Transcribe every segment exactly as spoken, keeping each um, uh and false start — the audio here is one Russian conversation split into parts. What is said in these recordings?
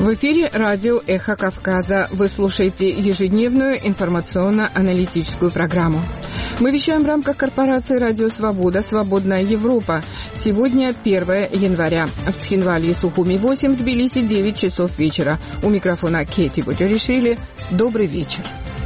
В эфире радио «Эхо Кавказа». Вы слушаете ежедневную информационно-аналитическую программу. Мы вещаем в рамках корпорации «Радио Свобода. Свободная Европа». Сегодня первое января. В Цхинвале и Сухуми восемь, в Тбилиси девять часов вечера. У микрофона Кети Боджаришвили. Добрый вечер.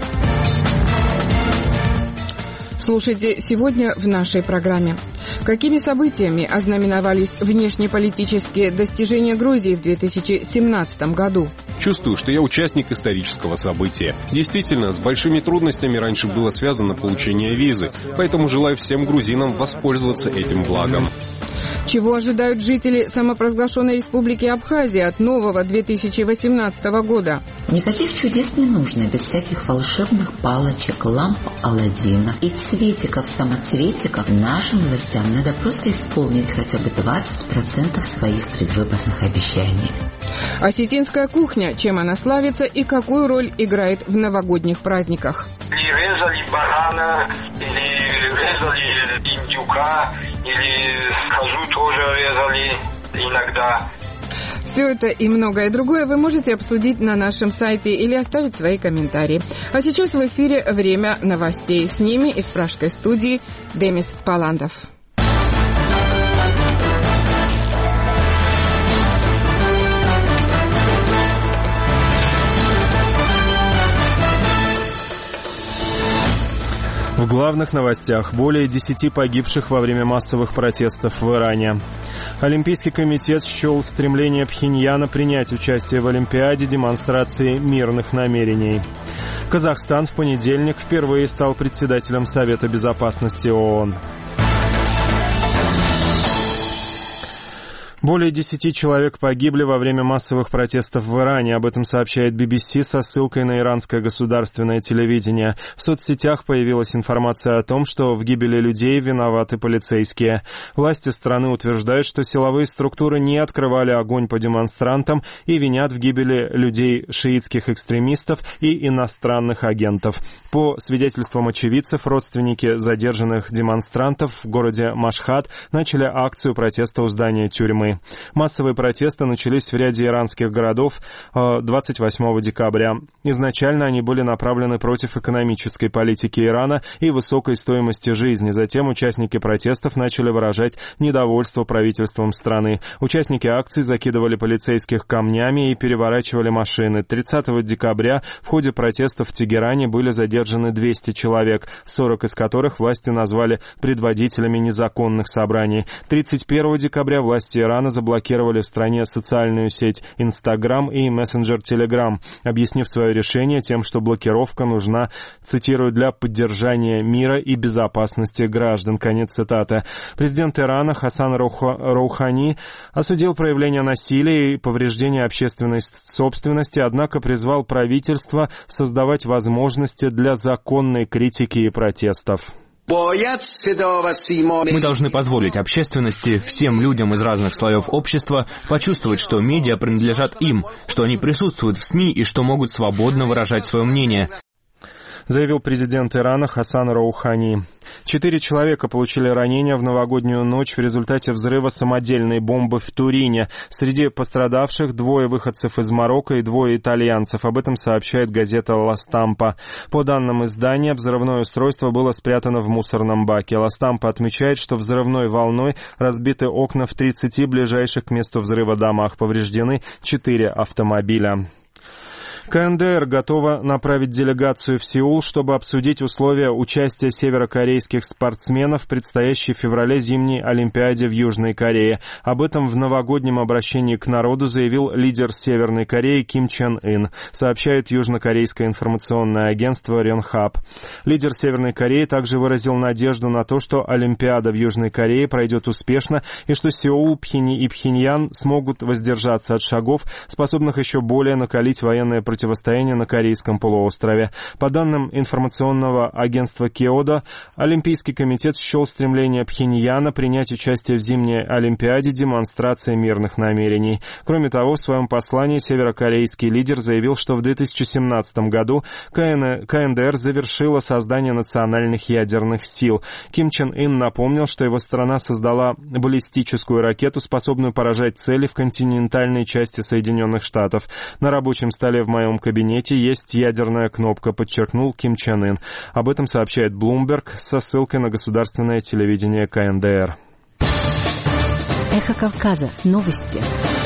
Слушайте сегодня в нашей программе. Какими событиями ознаменовались внешнеполитические достижения Грузии в две тысячи семнадцатом году? Чувствую, что я участник исторического события. Действительно, с большими трудностями раньше было связано получение визы, поэтому желаю всем грузинам воспользоваться этим благом. Чего ожидают жители самопровозглашенной республики Абхазия от нового две тысячи восемнадцатого года? Никаких чудес не нужно, без всяких волшебных палочек, ламп Аладдина и цветиков-самоцветиков. Нашим властям надо просто исполнить хотя бы двадцать процентов своих предвыборных обещаний. Осетинская кухня. Чем она славится и какую роль играет в новогодних праздниках? Резали барана, или резали индюка, или козу тоже резали иногда. Все это и многое другое вы можете обсудить на нашем сайте или оставить свои комментарии. А сейчас в эфире время новостей. С ними из пражской студии Демис Паландов. В главных новостях более десяти погибших во время массовых протестов в Иране. Олимпийский комитет счел стремление Пхеньяна принять участие в Олимпиаде демонстрацией мирных намерений. Казахстан в понедельник впервые стал председателем Совета безопасности ООН. Более десяти человек погибли во время массовых протестов в Иране. Об этом сообщает би би си со ссылкой на иранское государственное телевидение. В соцсетях появилась информация о том, что в гибели людей виноваты полицейские. Власти страны утверждают, что силовые структуры не открывали огонь по демонстрантам и винят в гибели людей шиитских экстремистов и иностранных агентов. По свидетельствам очевидцев, родственники задержанных демонстрантов в городе Машхад начали акцию протеста у здания тюрьмы. Массовые протесты начались в ряде иранских городов двадцать восьмого декабря. Изначально они были направлены против экономической политики Ирана и высокой стоимости жизни. Затем участники протестов начали выражать недовольство правительством страны. Участники акций закидывали полицейских камнями и переворачивали машины. тридцатого декабря в ходе протестов в Тегеране были задержаны двести человек, сорок из которых власти назвали предводителями незаконных собраний. тридцать первого декабря власти Ирана заблокировали в стране социальную сеть Instagram и мессенджер Telegram, объяснив свое решение тем, что блокировка нужна, цитирую, для поддержания мира и безопасности граждан. Конец цитаты. Президент Ирана Хасан Роухани осудил проявление насилия и повреждения общественной собственности, однако призвал правительство создавать возможности для законной критики и протестов. Мы должны позволить общественности, всем людям из разных слоев общества почувствовать, что медиа принадлежат им, что они присутствуют в СМИ и что могут свободно выражать свое мнение, заявил президент Ирана Хасан Роухани. Четыре человека получили ранения в новогоднюю ночь в результате взрыва самодельной бомбы в Турине. Среди пострадавших двое выходцев из Марокко и двое итальянцев. Об этом сообщает газета «Ла Стампа». По данным издания, взрывное устройство было спрятано в мусорном баке. «Ла Стампа» отмечает, что взрывной волной разбиты окна в тридцати ближайших к месту взрыва домах. Повреждены четыре автомобиля. ка эн дэ эр готова направить делегацию в Сеул, чтобы обсудить условия участия северокорейских спортсменов в предстоящей в феврале зимней Олимпиаде в Южной Корее. Об этом в новогоднем обращении к народу заявил лидер Северной Кореи Ким Чен Ын, сообщает южнокорейское информационное агентство Рёнхап. Лидер Северной Кореи также выразил надежду на то, что Олимпиада в Южной Корее пройдет успешно и что Сеул, Пхени и Пхеньян смогут воздержаться от шагов, способных еще более накалить военное противостояние противостояние на Корейском полуострове. По данным информационного агентства Киода, Олимпийский комитет счел стремление Пхеньяна принять участие в зимней Олимпиаде демонстрацией мирных намерений. Кроме того, в своем послании северокорейский лидер заявил, что в две тысячи семнадцатом году ка эн дэ эр завершила создание национальных ядерных сил. Ким Чен Ын напомнил, что его страна создала баллистическую ракету, способную поражать цели в континентальной части Соединенных Штатов. На рабочем столе в моем кабинете есть ядерная кнопка, подчеркнул Ким Чен Ын. Об этом сообщает Bloomberg со ссылкой на государственное телевидение ка эн дэ эр. Эхо Кавказа. Новости.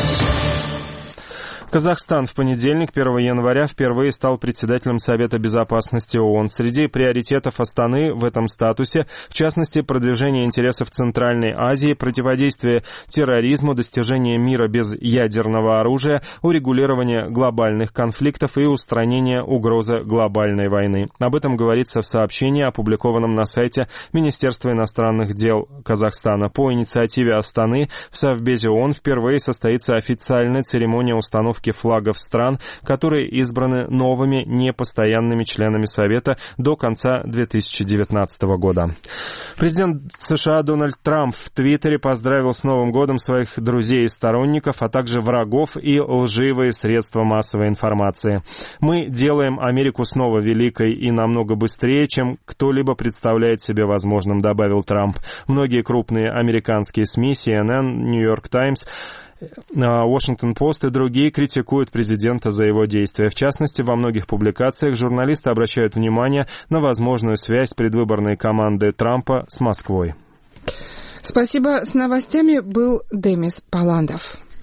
Казахстан в понедельник, первого января, впервые стал председателем Совета Безопасности ООН. Среди приоритетов Астаны в этом статусе, в частности, продвижение интересов Центральной Азии, противодействие терроризму, достижение мира без ядерного оружия, урегулирование глобальных конфликтов и устранение угрозы глобальной войны. Об этом говорится в сообщении, опубликованном на сайте Министерства иностранных дел Казахстана. По инициативе Астаны в Совбезе ООН впервые состоится официальная церемония установки флагов стран, которые избраны новыми непостоянными членами Совета до конца две тысячи девятнадцатого года. Президент США Дональд Трамп в Твиттере поздравил с Новым годом своих друзей и сторонников, а также врагов и лживые средства массовой информации. «Мы делаем Америку снова великой и намного быстрее, чем кто-либо представляет себе возможным», — добавил Трамп. Многие крупные американские СМИ, си эн эн, Нью-Йорк Таймс, Washington-Post и другие критикуют президента за его действия. В частности, во многих публикациях журналисты обращают внимание на возможную связь предвыборной команды Трампа с Москвой. Спасибо. С новостями был Демис Паландов.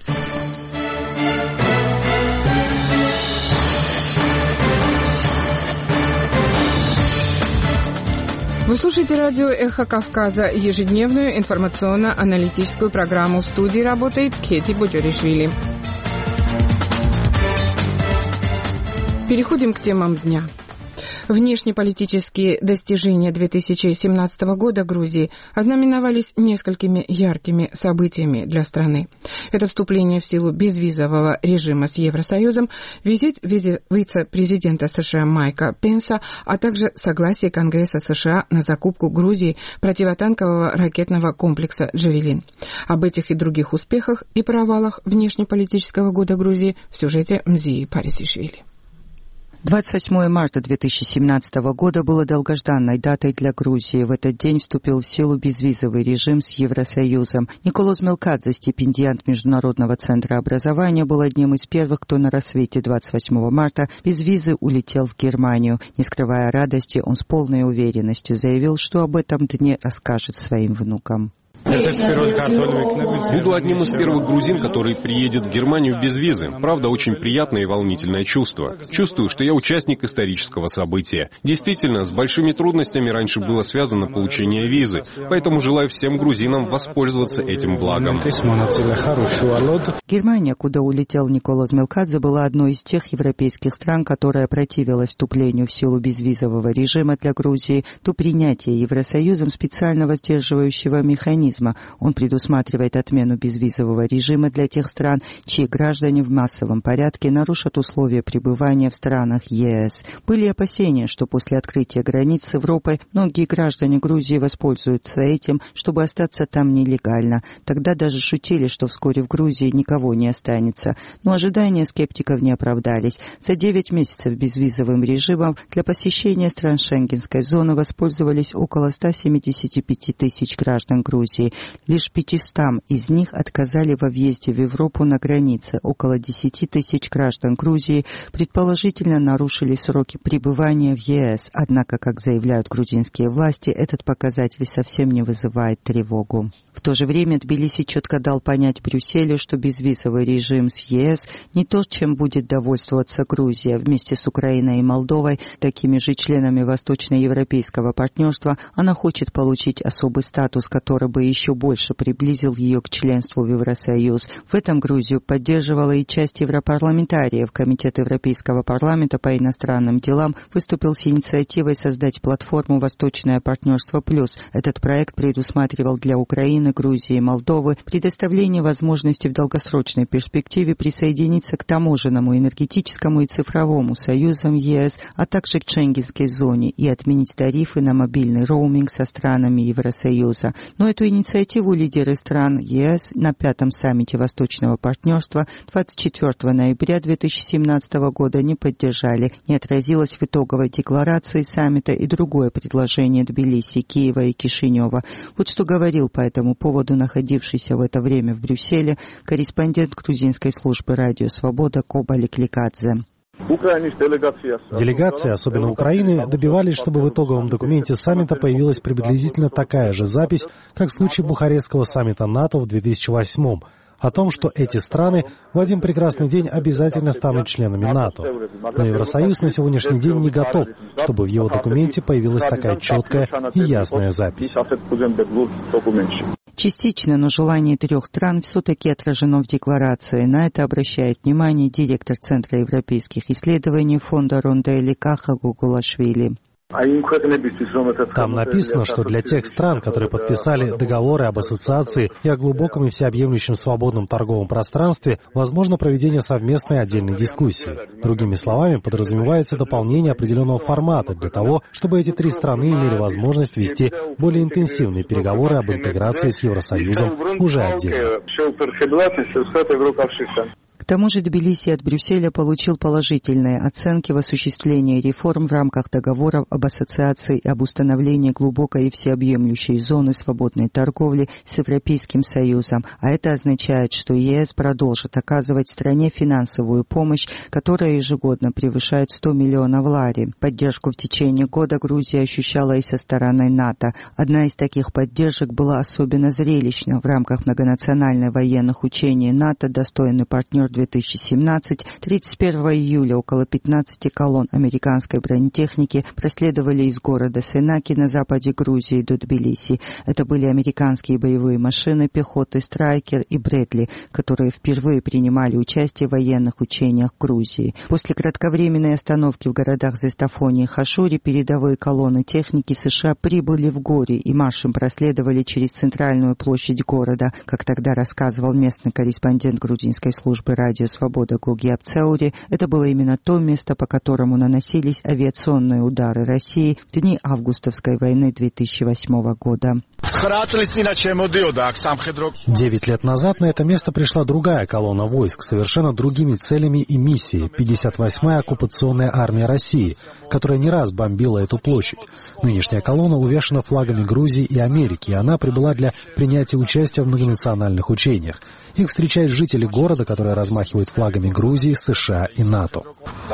Вы слушаете радио «Эхо Кавказа», ежедневную информационно-аналитическую программу. В студии работает Кети Боджоришвили. Переходим к темам дня. Внешнеполитические достижения две тысячи семнадцатого года Грузии ознаменовались несколькими яркими событиями для страны. Это вступление в силу безвизового режима с Евросоюзом, визит вице-президента США Майка Пенса, а также согласие Конгресса США на закупку Грузии противотанкового ракетного комплекса «Джавелин». Об этих и других успехах и провалах внешнеполитического года Грузии в сюжете Мзии Парисишвили. двадцать восьмого марта две тысячи семнадцатого года было долгожданной датой для Грузии. В этот день вступил в силу безвизовый режим с Евросоюзом. Николоз Мелкадзе, стипендиант Международного центра образования, был одним из первых, кто на рассвете двадцать восьмого марта без визы улетел в Германию. Не скрывая радости, он с полной уверенностью заявил, что об этом дне расскажет своим внукам. Буду одним из первых грузин, который приедет в Германию без визы. Правда, очень приятное и волнительное чувство. Чувствую, что я участник исторического события. Действительно, с большими трудностями раньше было связано получение визы, поэтому желаю всем грузинам воспользоваться этим благом. Германия, куда улетел Николоз Мелкадзе, была одной из тех европейских стран, которая противилась вступлению в силу безвизового режима для Грузии до принятия Евросоюзом специального сдерживающего механизма. Он предусматривает отмену безвизового режима для тех стран, чьи граждане в массовом порядке нарушат условия пребывания в странах е эс. Были опасения, что после открытия границ с Европой многие граждане Грузии воспользуются этим, чтобы остаться там нелегально. Тогда даже шутили, что вскоре в Грузии никого не останется. Но ожидания скептиков не оправдались. За девять месяцев безвизовым режимом для посещения стран Шенгенской зоны воспользовались около ста семидесяти пяти тысяч граждан Грузии. Лишь пятистам из них отказали во въезде в Европу на границе. Около десяти тысяч граждан Грузии предположительно нарушили сроки пребывания в е эс. Однако, как заявляют грузинские власти, этот показатель совсем не вызывает тревогу. В то же время Тбилиси четко дал понять Брюсселю, что безвизовый режим с е эс не то, чем будет довольствоваться Грузия. Вместе с Украиной и Молдовой, такими же членами восточноевропейского партнерства, она хочет получить особый статус, который бы еще больше приблизил ее к членству в Евросоюз. В этом Грузию поддерживала и часть европарламентариев. Комитет Европейского парламента по иностранным делам выступил с инициативой создать платформу «Восточное партнерство плюс». Этот проект предусматривал для Украины, Грузии и Молдовы предоставление возможности в долгосрочной перспективе присоединиться к таможенному, энергетическому и цифровому союзам ЕС, а также к Шенгенской зоне и отменить тарифы на мобильный роуминг со странами Евросоюза. Но эту инициативу лидеры стран ЕС на пятом саммите Восточного партнерства двадцать четвёртого ноября две тысячи семнадцатого года не поддержали. Не отразилось в итоговой декларации саммита и другое предложение Тбилиси, Киева и Кишинева. Вот что говорил по этому поводу находившийся в это время в Брюсселе корреспондент грузинской службы «Радио Свобода» Коба Ликликадзе. Делегации, особенно Украины, добивались, чтобы в итоговом документе саммита появилась приблизительно такая же запись, как в случае Бухарестского саммита НАТО в две тысячи восьмом, о том, что эти страны в один прекрасный день обязательно станут членами НАТО. Но Евросоюз на сегодняшний день не готов, чтобы в его документе появилась такая четкая и ясная запись. Частично, но желание трех стран все-таки отражено в декларации. На это обращает внимание директор Центра европейских исследований фонда Ронделли Каха Гугулашвили. Там написано, что для тех стран, которые подписали договоры об ассоциации и о глубоком и всеобъемлющем свободном торговом пространстве, возможно проведение совместной отдельной дискуссии. Другими словами, подразумевается дополнение определенного формата для того, чтобы эти три страны имели возможность вести более интенсивные переговоры об интеграции с Евросоюзом уже отдельно. К тому же Тбилиси от Брюсселя получил положительные оценки в осуществлении реформ в рамках договоров об ассоциации и об установлении глубокой и всеобъемлющей зоны свободной торговли с Европейским Союзом. А это означает, что ЕС продолжит оказывать стране финансовую помощь, которая ежегодно превышает сто миллионов лари. Поддержку в течение года Грузия ощущала и со стороны НАТО. Одна из таких поддержек была особенно зрелищна. В рамках многонациональных военных учений НАТО достойный партнер две тысячи семнадцать, тридцать первого июля около пятнадцати колонн американской бронетехники проследовали из города Сенаки на западе Грузии до Тбилиси. Это были американские боевые машины пехоты «Страйкер» и «Брэдли», которые впервые принимали участие в военных учениях Грузии. После кратковременной остановки в городах Зестафоне и Хашуре передовые колонны техники США прибыли в Гори и маршем проследовали через центральную площадь города. Как тогда рассказывал местный корреспондент грузинской службы «Радио Свобода» Гуги Апцаури, это было именно то место, по которому наносились авиационные удары России в дни августовской войны две тысячи восьмого года. Девять лет назад на это место пришла другая колонна войск с совершенно другими целями и миссией — пятьдесят восьмая оккупационная армия России, которая не раз бомбила эту площадь. Нынешняя колонна увешана флагами Грузии и Америки, и она прибыла для принятия участия в многонациональных учениях. Их встречают жители города, которые размахивают флагами Грузии, США и НАТО.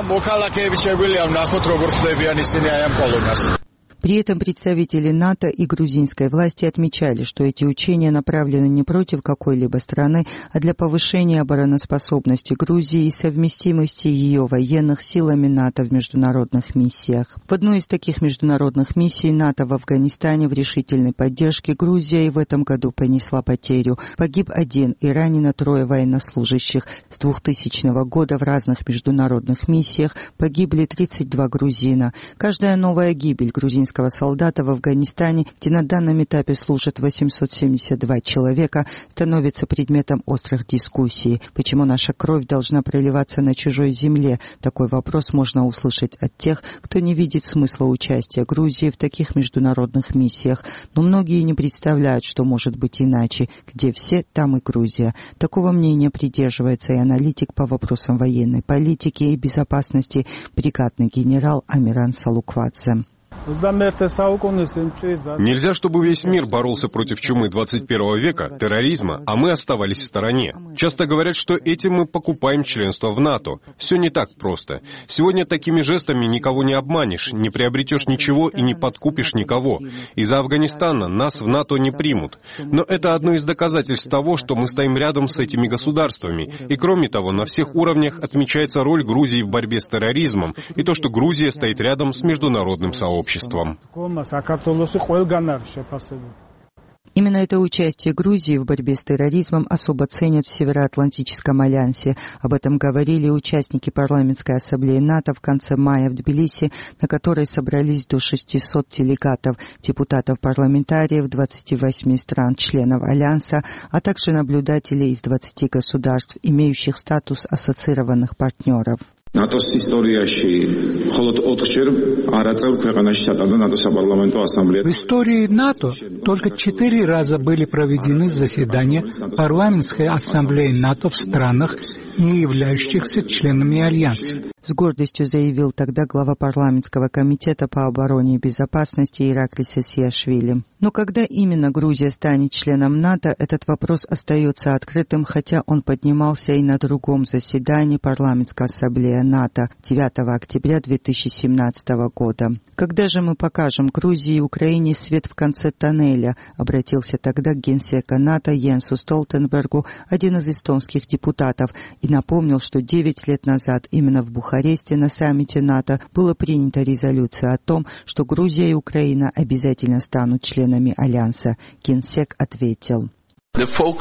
При этом представители НАТО и грузинской власти отмечали, что эти учения направлены не против какой-либо страны, а для повышения обороноспособности Грузии и совместимости ее военных силами НАТО в международных миссиях. В одной из таких международных миссий НАТО в Афганистане в решительной поддержке Грузия и в этом году понесла потерю. Погиб один и ранено трое военнослужащих. С двухтысячного года в разных международных миссиях погибли тридцать два грузина. Каждая новая гибель грузинского солдата в Афганистане, где на данном этапе служат восемьсот семьдесят два человека, становится предметом острых дискуссий. Почему наша кровь должна проливаться на чужой земле? Такой вопрос можно услышать от тех, кто не видит смысла участия Грузии в таких международных миссиях. Но многие не представляют, что может быть иначе. Где все, там и Грузия. Такого мнения придерживается и аналитик по вопросам военной политики и безопасности, бригадный генерал Амиран Салуквадзе. Нельзя, чтобы весь мир боролся против чумы двадцать первого века, терроризма, а мы оставались в стороне. Часто говорят, что этим мы покупаем членство в НАТО. Все не так просто. Сегодня такими жестами никого не обманешь, не приобретешь ничего и не подкупишь никого. Из-за Афганистана нас в НАТО не примут. Но это одно из доказательств того, что мы стоим рядом с этими государствами. И кроме того, на всех уровнях отмечается роль Грузии в борьбе с терроризмом и то, что Грузия стоит рядом с международным сообществом. Именно это участие Грузии в борьбе с терроризмом особо ценят в Североатлантическом альянсе. Об этом говорили участники парламентской ассамблеи НАТО в конце мая в Тбилиси, на которой собрались до шестисот делегатов, депутатов-парламентариев двадцати восьми стран-членов альянса, а также наблюдателей из двадцати государств, имеющих статус ассоциированных партнеров. В истории НАТО только четыре раза были проведены заседания парламентской ассамблеи НАТО в странах, не являющихся членами Альянса. С гордостью заявил тогда глава парламентского комитета по обороне и безопасности Ираклий Сасиашвили. Но когда именно Грузия станет членом НАТО, этот вопрос остается открытым, хотя он поднимался и на другом заседании парламентской ассамблеи НАТО девятого октября две тысячи семнадцатого года. «Когда же мы покажем Грузии и Украине свет в конце тоннеля?» обратился тогда к генсека НАТО Йенсу Столтенбергу, один из эстонских депутатов, и напомнил, что девять лет назад именно в Бухаресте на саммите НАТО была принята резолюция о том, что Грузия и Украина обязательно станут членами Альянса. Генсек ответил: В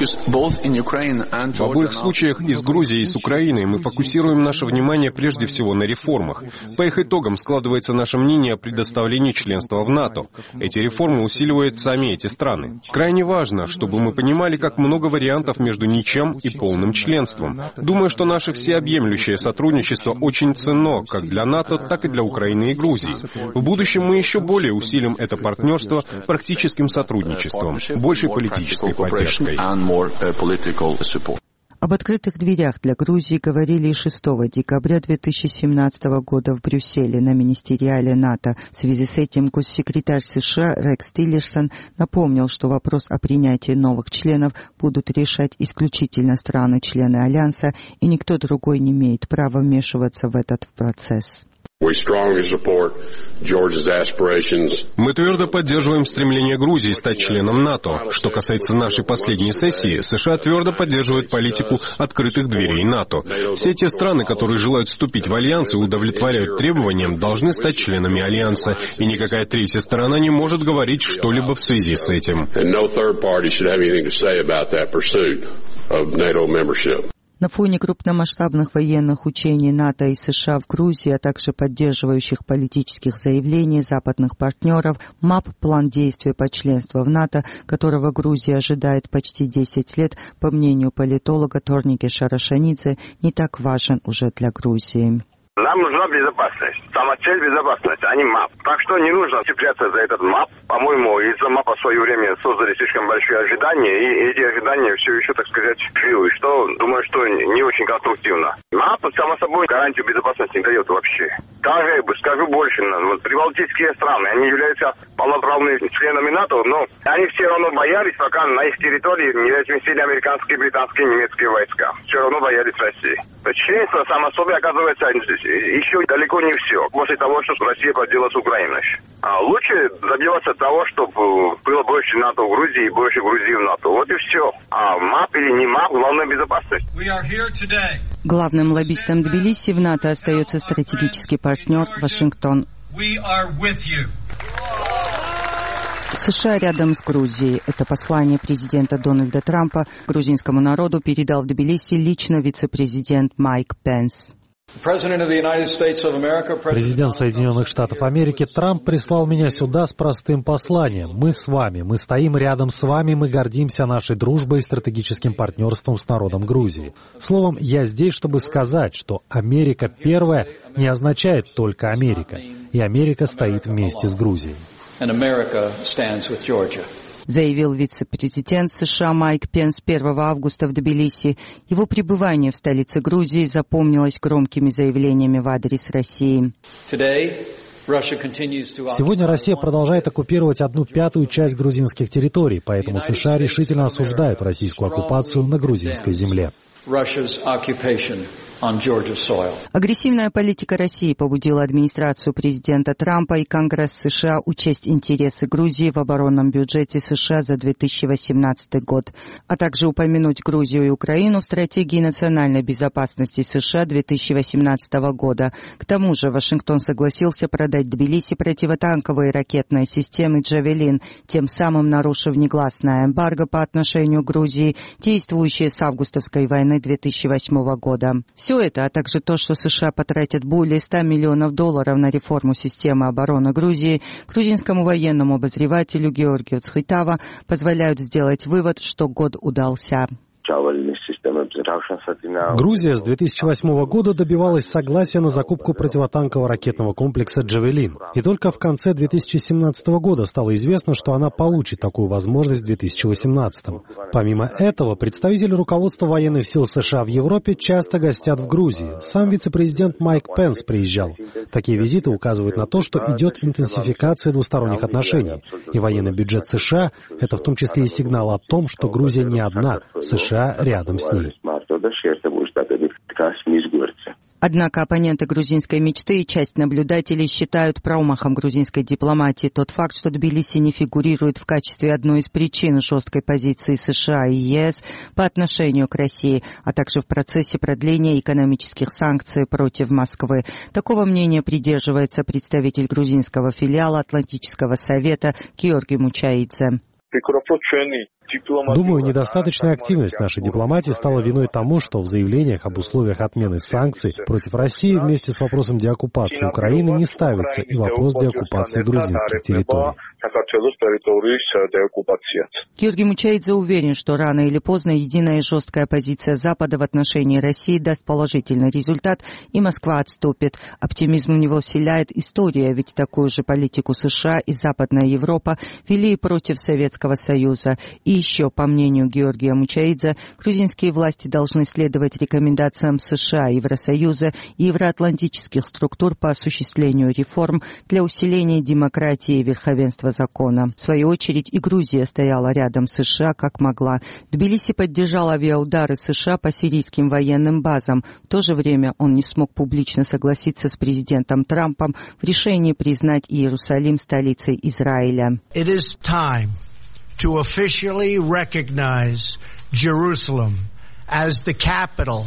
обоих случаях и с Грузией, и с Украиной мы фокусируем наше внимание прежде всего на реформах. По их итогам складывается наше мнение о предоставлении членства в НАТО. Эти реформы усиливают сами эти страны. Крайне важно, чтобы мы понимали, как много вариантов между ничем и полным членством. Думаю, что наше всеобъемлющее сотрудничество очень ценно как для НАТО, так и для Украины и Грузии. В будущем мы еще более усилим это партнерство практическим сотрудничеством, большей политической поддержкой. Об открытых дверях для Грузии говорили и шестого декабря две тысячи семнадцатого года в Брюсселе на министериале НАТО. В связи с этим госсекретарь США Рекс Тиллерсон напомнил, что вопрос о принятии новых членов будут решать исключительно страны-члены Альянса, и никто другой не имеет права вмешиваться в этот процесс. Мы твердо поддерживаем стремление Грузии стать членом НАТО. Что касается нашей последней сессии, США твердо поддерживают политику открытых дверей НАТО. Все те страны, которые желают вступить в Альянс и удовлетворяют требованиям, должны стать членами Альянса, и никакая третья сторона не может говорить что-либо в связи с этим. На фоне крупномасштабных военных учений НАТО и США в Грузии, а также поддерживающих политических заявлений западных партнеров, МАП, план действий по членству в НАТО, которого Грузия ожидает почти десять лет, по мнению политолога Торники Шарашанидзе, не так важен уже для Грузии. Нам нужна безопасность. Сама цель — безопасность, а не МАП. Так что не нужно цепляться за этот МАП. По-моему, из-за МАПа в свое время создали слишком большие ожидания, и эти ожидания все еще, так сказать, живы, что, думаю, что не очень конструктивно. МАП, само собой, гарантию безопасности не дает вообще. Даже, скажу больше, вот прибалтийские страны, они являются полноправными членами НАТО, но они все равно боялись, пока на их территории не разместили американские, британские, немецкие войска. Все равно боялись России. Членство, само собой, оказывается, еще далеко не все. После того, что Россия поделала с Украиной. А лучше добиваться того, чтобы было больше НАТО в Грузии и больше Грузии в НАТО. Вот и все. А МАП или не МАП, главное безопасность. Главным лоббистом Тбилиси в НАТО остается стратегический партнер Вашингтон. США рядом с Грузией. Это послание президента Дональда Трампа грузинскому народу передал в Тбилиси лично вице-президент Майк Пенс. Президент Соединенных Штатов Америки Трамп прислал меня сюда с простым посланием. Мы с вами, мы стоим рядом с вами, мы гордимся нашей дружбой и стратегическим партнерством с народом Грузии. Словом, я здесь, чтобы сказать, что Америка первая не означает только Америка. И Америка стоит вместе с Грузией. Заявил вице-президент США Майк Пенс первого августа в Тбилиси. Его пребывание в столице Грузии запомнилось громкими заявлениями в адрес России. Сегодня Россия продолжает оккупировать одну пятую часть грузинских территорий, поэтому США решительно осуждают российскую оккупацию на грузинской земле. Агрессивная политика России побудила администрацию президента Трампа и Конгресс США учесть интересы Грузии в оборонном бюджете США за две тысячи восемнадцатый год, а также упомянуть Грузию и Украину в стратегии национальной безопасности США две тысячи восемнадцатого года. К тому же Вашингтон согласился продать Тбилиси противотанковые ракетные системы «Джавелин», тем самым нарушив негласное эмбарго по отношению к Грузии, действующее с августовской войны две тысячи восьмого года. Все это, а также то, что США потратят более ста миллионов долларов на реформу системы обороны Грузии, грузинскому военному обозревателю Георгию Цхойтава позволяют сделать вывод, что год удался. Грузия с две тысячи восьмого года добивалась согласия на закупку противотанкового ракетного комплекса «Джавелин». И только в конце две тысячи семнадцатого года стало известно, что она получит такую возможность в две тысячи восемнадцатом. Помимо этого, представители руководства военных сил США в Европе часто гостят в Грузии. Сам вице-президент Майк Пенс приезжал. Такие визиты указывают на то, что идет интенсификация двусторонних отношений. И военный бюджет США – это в том числе и сигнал о том, что Грузия не одна, США рядом с ней. Однако оппоненты грузинской мечты и часть наблюдателей считают промахом грузинской дипломатии тот факт, что Тбилиси не фигурирует в качестве одной из причин жесткой позиции США и ЕС по отношению к России, а также в процессе продления экономических санкций против Москвы. Такого мнения придерживается представитель грузинского филиала Атлантического совета Георгий Мучаидзе. Думаю, недостаточная активность нашей дипломатии стала виной тому, что в заявлениях об условиях отмены санкций против России вместе с вопросом деоккупации Украины не ставится и вопрос деоккупации грузинских территорий. Георгий Мучаидзе уверен, что рано или поздно единая и жесткая позиция Запада в отношении России даст положительный результат, и Москва отступит. Оптимизм у него вселяет история, ведь такую же политику США и Западная Европа вели и против Советского Союза. И еще, по мнению Георгия Мучаидзе, грузинские власти должны следовать рекомендациям США, Евросоюза и евроатлантических структур по осуществлению реформ для усиления демократии и верховенства закона. В свою очередь, и Грузия стояла рядом с США как могла. Тбилиси поддержал авиаудары США по сирийским военным базам. В то же время он не смог публично согласиться с президентом Трампом в решении признать Иерусалим столицей Израиля. It is time to officially recognize Jerusalem as the capital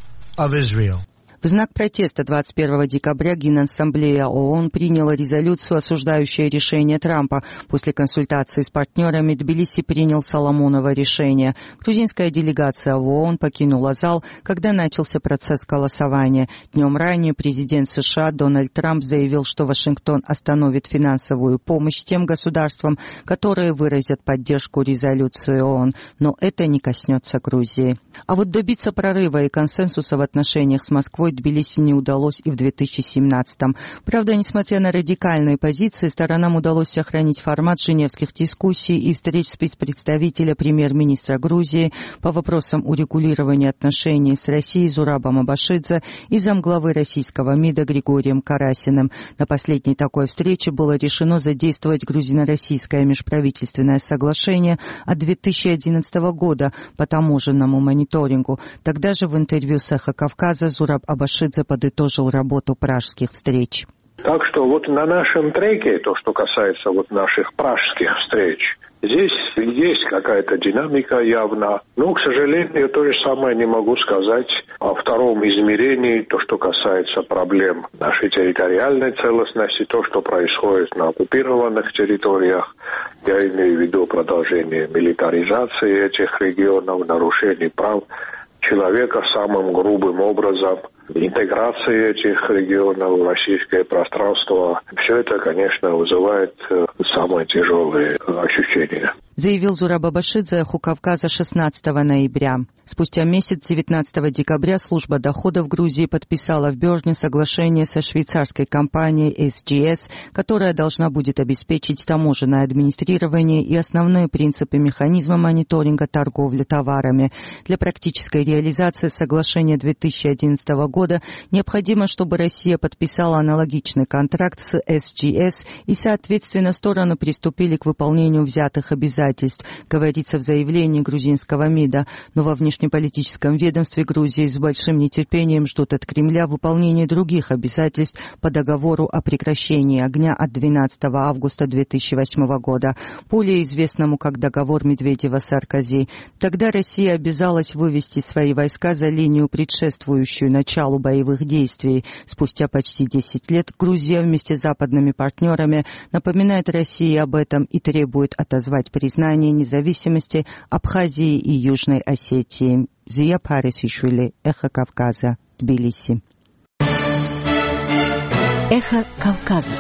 of Israel. В знак протеста двадцать первого декабря Генассамблея ООН приняла резолюцию, осуждающую решение Трампа. После консультации с партнерами Тбилиси принял Соломоново решение. Грузинская делегация в ООН покинула зал, когда начался процесс голосования. Днем ранее президент США Дональд Трамп заявил, что Вашингтон остановит финансовую помощь тем государствам, которые выразят поддержку резолюции ООН. Но это не коснется Грузии. А вот добиться прорыва и консенсуса в отношениях с Москвой Тбилиси не удалось и в две тысячи семнадцатом. Правда, несмотря на радикальные позиции, сторонам удалось сохранить формат женевских дискуссий и встреч спецпредставителя премьер-министра Грузии по вопросам урегулирования отношений с Россией Зурабом Абашидзе и замглавы российского МИДа Григорием Карасиным. На последней такой встрече было решено задействовать грузино-российское межправительственное соглашение от две тысячи одиннадцатого года по таможенному мониторингу. Тогда же в интервью с «Эхо Кавказа» Зураб Абашидзе подытожил работу пражских встреч. Так что вот на нашем треке, то, что касается вот наших пражских встреч, здесь есть какая-то динамика явно. Но, к сожалению, то же самое не могу сказать о втором измерении, то, что касается проблем нашей территориальной целостности, то, что происходит на оккупированных территориях. Я имею в виду продолжение милитаризации этих регионов, нарушений прав человека самым грубым образом, интеграции этих регионов в российское пространство. Все это, конечно, вызывает самые тяжелые ощущения. Заявил Зураб Абашидзе «Эху Кавказа» шестнадцатого ноября. Спустя месяц, девятнадцатого декабря, служба доходов Грузии подписала в Берне соглашение со швейцарской компанией эс джи эс, которая должна будет обеспечить таможенное администрирование и основные принципы механизма мониторинга торговли товарами. Для практической реализации соглашения две тысячи одиннадцатого года необходимо, чтобы Россия подписала аналогичный контракт с эс джи эс и, соответственно, стороны приступили к выполнению взятых обязательств обязательств, говорится в заявлении грузинского МИДа. Но во внешнеполитическом ведомстве Грузии с большим нетерпением ждут от Кремля выполнения других обязательств по договору о прекращении огня от двенадцатого августа две тысячи восьмого года, более известному как договор Медведева-Саркози. Тогда Россия обязалась вывести свои войска за линию, предшествующую началу боевых действий. Спустя почти десять лет Грузия вместе с западными партнерами напоминает России об этом и требует отозвать признание независимости Абхазии и Южной Осетии. Зия Парисишвили, Эхо Кавказа, Тбилиси. Эхо Кавказа.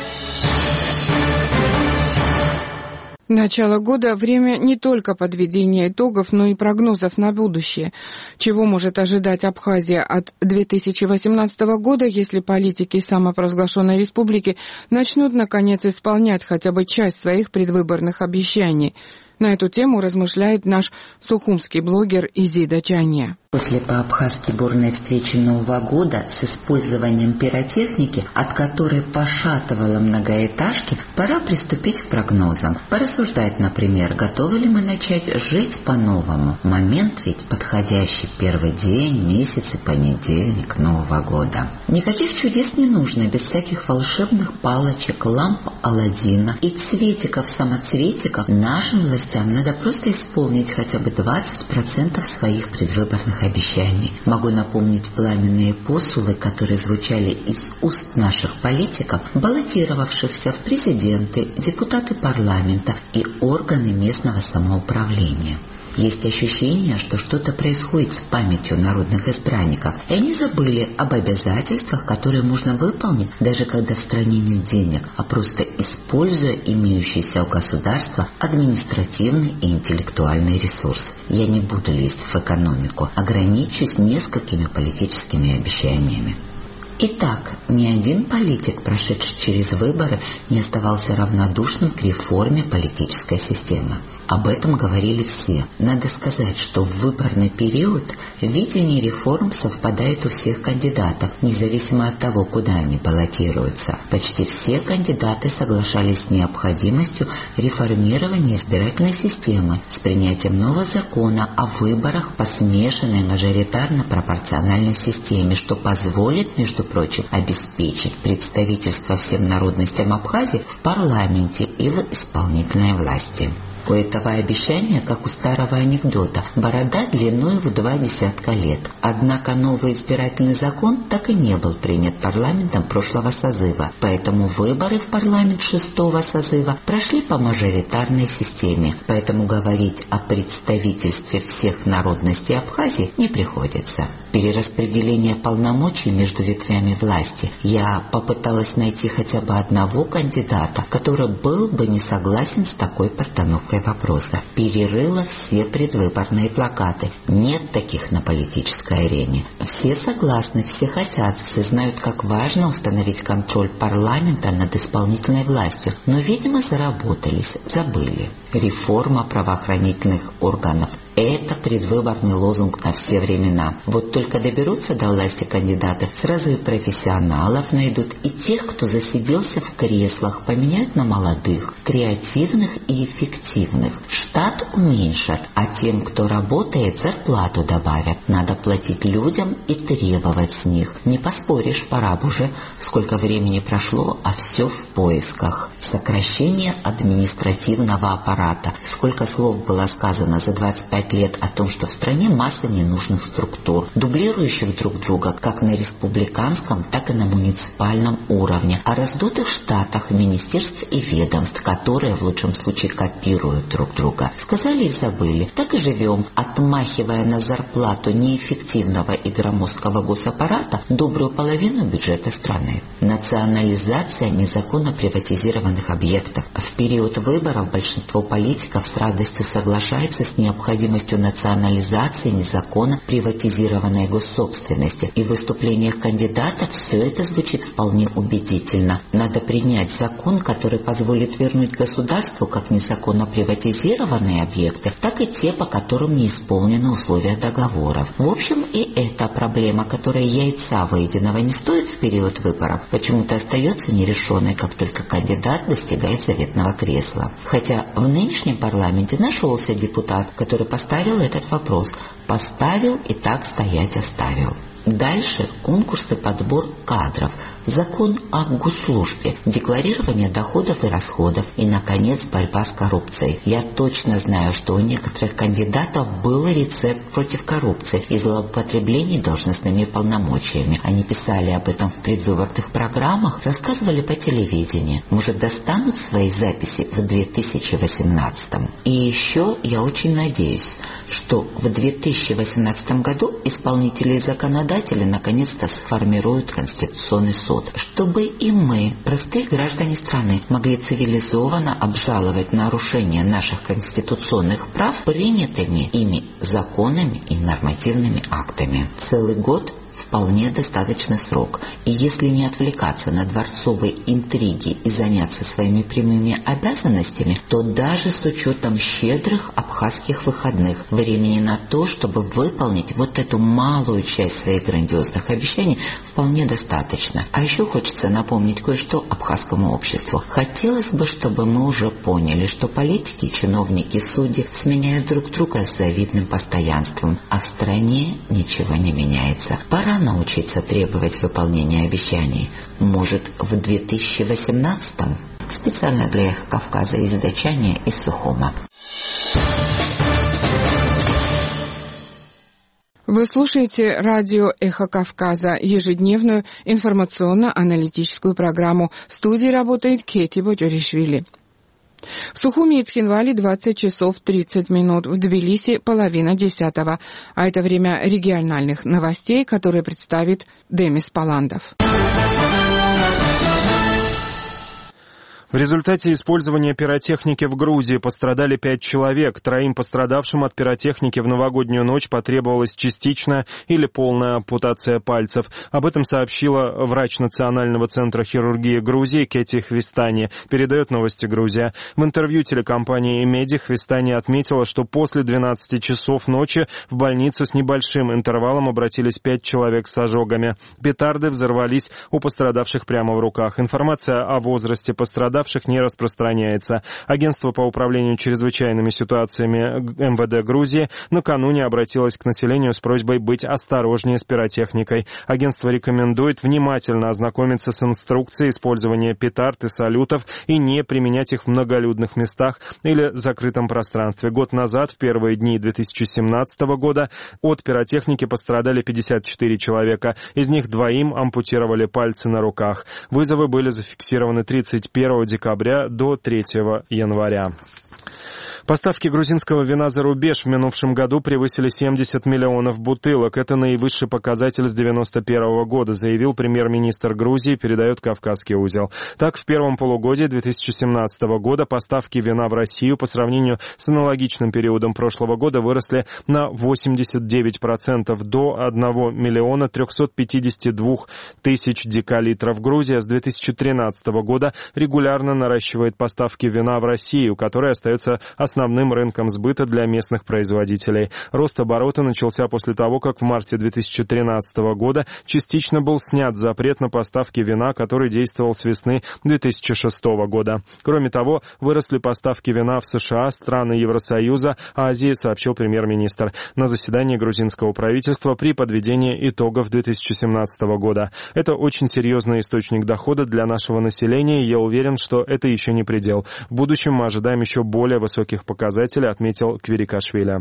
Начало года – время не только подведения итогов, но и прогнозов на будущее. Чего может ожидать Абхазия от две тысячи восемнадцатого года, если политики самопровозглашенной республики начнут, наконец, исполнять хотя бы часть своих предвыборных обещаний? На эту тему размышляет наш сухумский блогер Изида Чанья. После по-абхазски бурной встречи Нового года с использованием пиротехники, от которой пошатывало многоэтажки, пора приступить к прогнозам. Порассуждать, например, готовы ли мы начать жить по-новому. Момент ведь подходящий: первый день, месяц и понедельник Нового года. Никаких чудес не нужно, без всяких волшебных палочек, ламп Аладдина и цветиков-самоцветиков. Нашим властям надо просто исполнить хотя бы двадцать процентов своих предвыборных обещаний. Могу напомнить пламенные посулы, которые звучали из уст наших политиков, баллотировавшихся в президенты, депутаты парламента и органы местного самоуправления. Есть ощущение, что что-то происходит с памятью народных избранников, и они забыли об обязательствах, которые можно выполнить, даже когда в стране нет денег, а просто используя имеющийся у государства административный и интеллектуальный ресурс. Я не буду лезть в экономику, ограничусь несколькими политическими обещаниями. Итак, ни один политик, прошедший через выборы, не оставался равнодушным к реформе политической системы. Об этом говорили все. Надо сказать, что в выборный период видение реформ совпадает у всех кандидатов, независимо от того, куда они баллотируются. Почти все кандидаты соглашались с необходимостью реформирования избирательной системы с принятием нового закона о выборах по смешанной мажоритарно-пропорциональной системе, что позволит, между прочим, обеспечить представительство всем народностям Абхазии в парламенте и в исполнительной власти. У этого обещания, как у старого анекдота, борода длиной в два десятка лет. Однако новый избирательный закон так и не был принят парламентом прошлого созыва, поэтому выборы в парламент шестого созыва прошли по мажоритарной системе, поэтому говорить о представительстве всех народностей Абхазии не приходится. Перераспределение полномочий между ветвями власти. Я попыталась найти хотя бы одного кандидата, который был бы не согласен с такой постановкой вопроса. Перерыла все предвыборные плакаты. Нет таких на политической арене. Все согласны, все хотят, все знают, как важно установить контроль парламента над исполнительной властью, но, видимо, заработались, забыли. Реформа правоохранительных органов. Это предвыборный лозунг на все времена. Вот только доберутся до власти кандидаты, сразу и профессионалов найдут, и тех, кто засиделся в креслах, поменяют на молодых, креативных и эффективных. Штат уменьшат, а тем, кто работает, зарплату добавят. Надо платить людям и требовать с них. Не поспоришь, пора бы уже. Сколько времени прошло, а все в поисках. Сокращение административного аппарата. Сколько слов было сказано за двадцать пять лет о том, что в стране масса ненужных структур, дублирующих друг друга как на республиканском, так и на муниципальном уровне, о раздутых штатах министерств и ведомств, которые в лучшем случае копируют друг друга. Сказали и забыли. Так и живем, отмахивая на зарплату неэффективного и громоздкого госаппарата добрую половину бюджета страны. Национализация незаконно приватизированных объектов. В период выборов большинство политиков с радостью соглашается с необходимостью национализации незаконно приватизированной госсобственности. И в выступлениях кандидатов все это звучит вполне убедительно. Надо принять закон, который позволит вернуть государству как незаконно приватизированные объекты, так и те, по которым не исполнены условия договоров. В общем, и эта проблема, которая яйца выеденного не стоит в период выборов, почему-то остается нерешенной, как только кандидат достигает заветного кресла. Хотя в нынешнем парламенте нашелся депутат, который поставил этот вопрос. Поставил и так стоять оставил. Дальше конкурс и подбор кадров, закон о госслужбе, декларирование доходов и расходов и, наконец, борьба с коррупцией. Я точно знаю, что у некоторых кандидатов был рецепт против коррупции и злоупотреблений должностными полномочиями. Они писали об этом в предвыборных программах, рассказывали по телевидению. Может, достанут свои записи в две тысячи восемнадцатом. И еще я очень надеюсь, что в две тысячи восемнадцатом году исполнители и законодатели наконец-то сформируют Конституционный суд, чтобы и мы, простые граждане страны, могли цивилизованно обжаловать нарушение наших конституционных прав принятыми ими законами и нормативными актами. Целый год вполне достаточный срок, и если не отвлекаться на дворцовые интриги и заняться своими прямыми обязанностями, то даже с учетом щедрых абхазских выходных времени на то, чтобы выполнить вот эту малую часть своих грандиозных обещаний, вполне достаточно. А еще хочется напомнить кое-что абхазскому обществу. Хотелось бы, чтобы мы уже поняли, что политики, чиновники, судьи сменяют друг друга с завидным постоянством, а в стране ничего не меняется. Пора научиться требовать выполнения обещаний. Может, в две тысячи восемнадцатом? Специально для Эхо Кавказа из Дачания из Сухума. Вы слушаете радио «Эхо Кавказа», ежедневную информационно-аналитическую программу. В студии работает Кети Бодюришвили. В Сухуми и Тхинвале двадцать часов тридцать минут, в Тбилиси половина десятого. А это время региональных новостей, которые представит Демис Паландов. В результате использования пиротехники в Грузии пострадали пять человек. Троим пострадавшим от пиротехники в новогоднюю ночь потребовалась частичная или полная ампутация пальцев. Об этом сообщила врач Национального центра хирургии Грузии Кети Хвистани, передает новости Грузия. В интервью телекомпании «Меди» Хвистани отметила, что после двенадцати часов ночи в больницу с небольшим интервалом обратились пять человек с ожогами. Петарды взорвались у пострадавших прямо в руках. Информация о возрасте пострадавших не распространяется. Агентство по управлению чрезвычайными ситуациями эм вэ дэ Грузии накануне обратилось к населению с просьбой быть осторожнее с пиротехникой. Агентство рекомендует внимательно ознакомиться с инструкцией использования петард и салютов и не применять их в многолюдных местах или закрытом пространстве. Год назад, в первые дни две тысячи семнадцатого года, от пиротехники пострадали пятьдесят четыре человека. Из них двоим ампутировали пальцы на руках. Вызовы были зафиксированы тридцать первого декабря до третьего января. Поставки грузинского вина за рубеж в минувшем году превысили семьдесят миллионов бутылок. Это наивысший показатель с девяносто первого года, заявил премьер-министр Грузии, передает «Кавказский узел». Так, в первом полугодии две тысячи семнадцатого года поставки вина в Россию по сравнению с аналогичным периодом прошлого года выросли на восемьдесят девять процентов до одного миллиона трехсот пятидесяти двух тысяч декалитров. Грузия с две тысячи тринадцатого года регулярно наращивает поставки вина в Россию, которая остается основным рынком сбыта для местных производителей. Рост оборота начался после того, как в марте две тысячи тринадцатого года частично был снят запрет на поставки вина, который действовал с весны две тысячи шестого года. Кроме того, выросли поставки вина в США, страны Евросоюза, Азии, сообщил премьер-министр на заседании грузинского правительства при подведении итогов две тысячи семнадцатого года. Это очень серьезный источник дохода для нашего населения, и я уверен, что это еще не предел. В будущем мы ожидаем еще более высоких показателей, отметил Квирикашвили.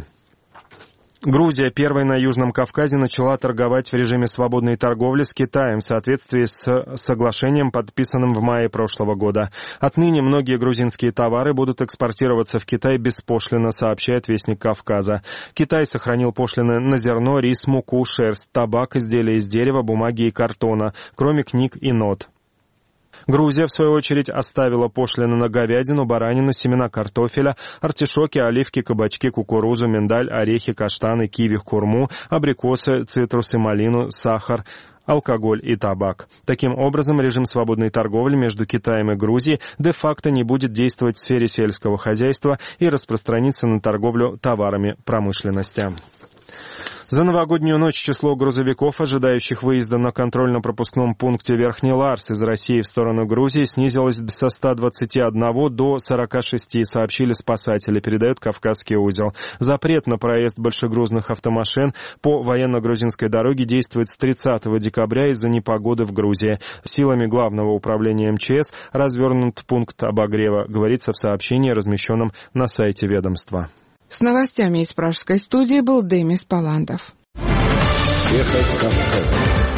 Грузия первой на Южном Кавказе начала торговать в режиме свободной торговли с Китаем в соответствии с соглашением, подписанным в мае прошлого года. Отныне многие грузинские товары будут экспортироваться в Китай беспошлино, сообщает Вестник Кавказа. Китай сохранил пошлины на зерно, рис, муку, шерсть, табак, изделия из дерева, бумаги и картона, кроме книг и нот. Грузия, в свою очередь, оставила пошлины на говядину, баранину, семена картофеля, артишоки, оливки, кабачки, кукурузу, миндаль, орехи, каштаны, киви, хурму, абрикосы, цитрусы, малину, сахар, алкоголь и табак. Таким образом, режим свободной торговли между Китаем и Грузией де-факто не будет действовать в сфере сельского хозяйства и распространиться на торговлю товарами промышленности. За новогоднюю ночь число грузовиков, ожидающих выезда на контрольно-пропускном пункте Верхний Ларс из России в сторону Грузии, снизилось со ста двадцати одного до сорока шести, сообщили спасатели, передает Кавказский узел. Запрет на проезд большегрузных автомашин по военно-грузинской дороге действует с тридцатого декабря из-за непогоды в Грузии. Силами Главного управления МЧС развернут пункт обогрева, говорится в сообщении, размещенном на сайте ведомства. С новостями из пражской студии был Демис Паландов. Эхо Кавказа.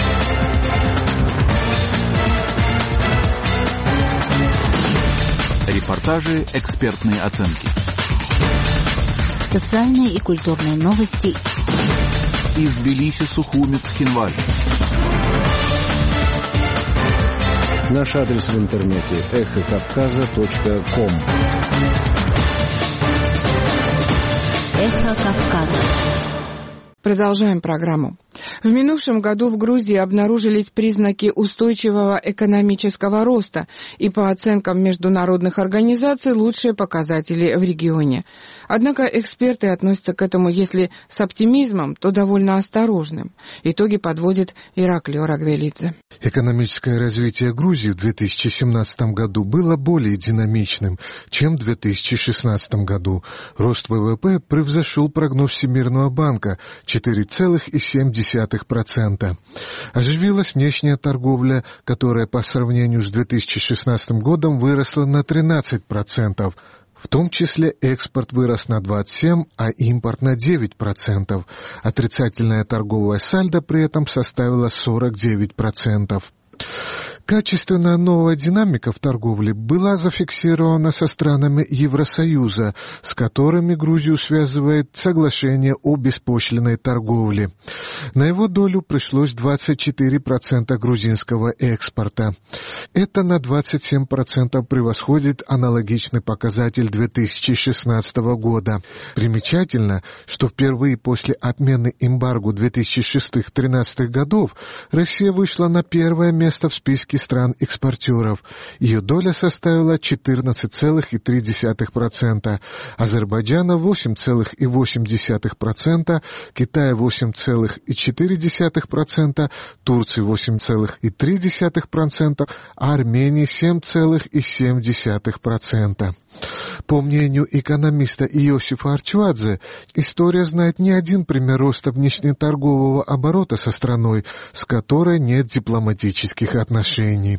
Репортажи, экспертные оценки. Социальные и культурные новости. Из Тбилиси, Сухумец, Хинваль. Наш адрес в интернете эхо кавказа точка ком. Эхо Кавказа. Продолжаем программу. В минувшем году в Грузии обнаружились признаки устойчивого экономического роста и, по оценкам международных организаций, лучшие показатели в регионе. Однако эксперты относятся к этому, если с оптимизмом, то довольно осторожным. Итоги подводит Ираклий Орагвелидзе. Экономическое развитие Грузии в две тысячи семнадцатом году было более динамичным, чем в две тысячи шестнадцатом году. Рост ВВП превзошел прогноз Всемирного банка – четыре целых семь десятых процента. Оживилась внешняя торговля, которая по сравнению с две тысячи шестнадцатым годом выросла на тринадцать процентов. В том числе экспорт вырос на двадцать семь процентов, а импорт на девять процентов. Отрицательная торговая сальдо при этом составила сорок девять процентов. Качественная новая динамика в торговле была зафиксирована со странами Евросоюза, с которыми Грузию связывает соглашение о беспошлинной торговле. На его долю пришлось двадцать четыре процента грузинского экспорта. Это на двадцать семь процентов превосходит аналогичный показатель две тысячи шестнадцатого года. Примечательно, что впервые после отмены эмбарго две тысячи шестого — две тысячи тринадцатого годов Россия вышла на первое место в списке стран-экспортеров. Ее доля составила четырнадцать целых три десятых процента, Азербайджана восемь целых восемь десятых процента, Китая восемь целых четыре десятых процента, Турции восемь целых три десятых процента, а Армении семь целых семь десятых процента. По мнению экономиста Иосифа Арчвадзе, история знает не один пример роста внешнеторгового оборота со страной, с которой нет дипломатических отношений.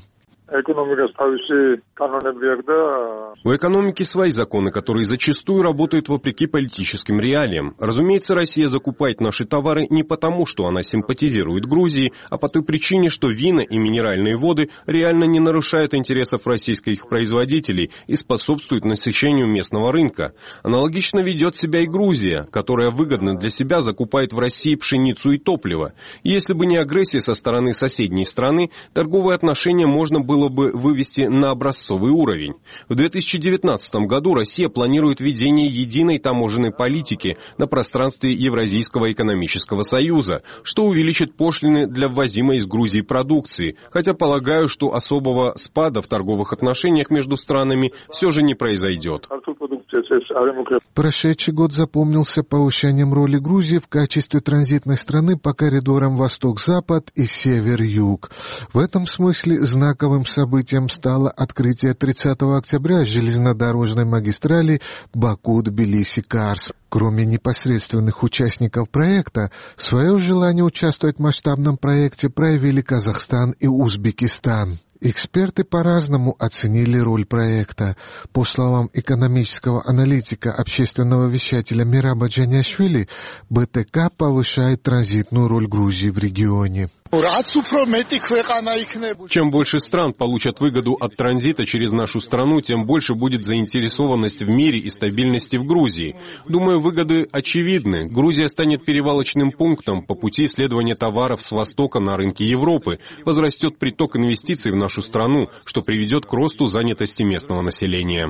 У экономики свои законы, которые зачастую работают вопреки политическим реалиям. Разумеется, Россия закупает наши товары не потому, что она симпатизирует Грузии, а по той причине, что вина и минеральные воды реально не нарушают интересов российских производителей и способствуют насыщению местного рынка. Аналогично ведет себя и Грузия, которая выгодно для себя закупает в России пшеницу и топливо. И если бы не агрессия со стороны соседней страны, торговые отношения можно было бы вывести на образцовый уровень. В две тысячи девятнадцатом году Россия планирует введение единой таможенной политики на пространстве Евразийского экономического союза, что увеличит пошлины для ввозимой из Грузии продукции, хотя полагаю, что особого спада в торговых отношениях между странами все же не произойдет. Прошедший год запомнился повышением роли Грузии в качестве транзитной страны по коридорам Восток-Запад и Север-Юг. В этом смысле знаковым событием стало открытие тридцатого октября железнодорожной магистрали Баку-Тбилиси-Карс. Кроме непосредственных участников проекта, свое желание участвовать в масштабном проекте проявили Казахстан и Узбекистан. Эксперты по-разному оценили роль проекта. По словам экономического аналитика, общественного вещателя Мираба Джаняшвили, БТК повышает транзитную роль Грузии в регионе. Чем больше стран получат выгоду от транзита через нашу страну, тем больше будет заинтересованность в мире и стабильности в Грузии. Думаю, выгоды очевидны. Грузия станет перевалочным пунктом по пути исследования товаров с Востока на рынки Европы. Возрастет приток инвестиций в нашу страну, что приведет к росту занятости местного населения.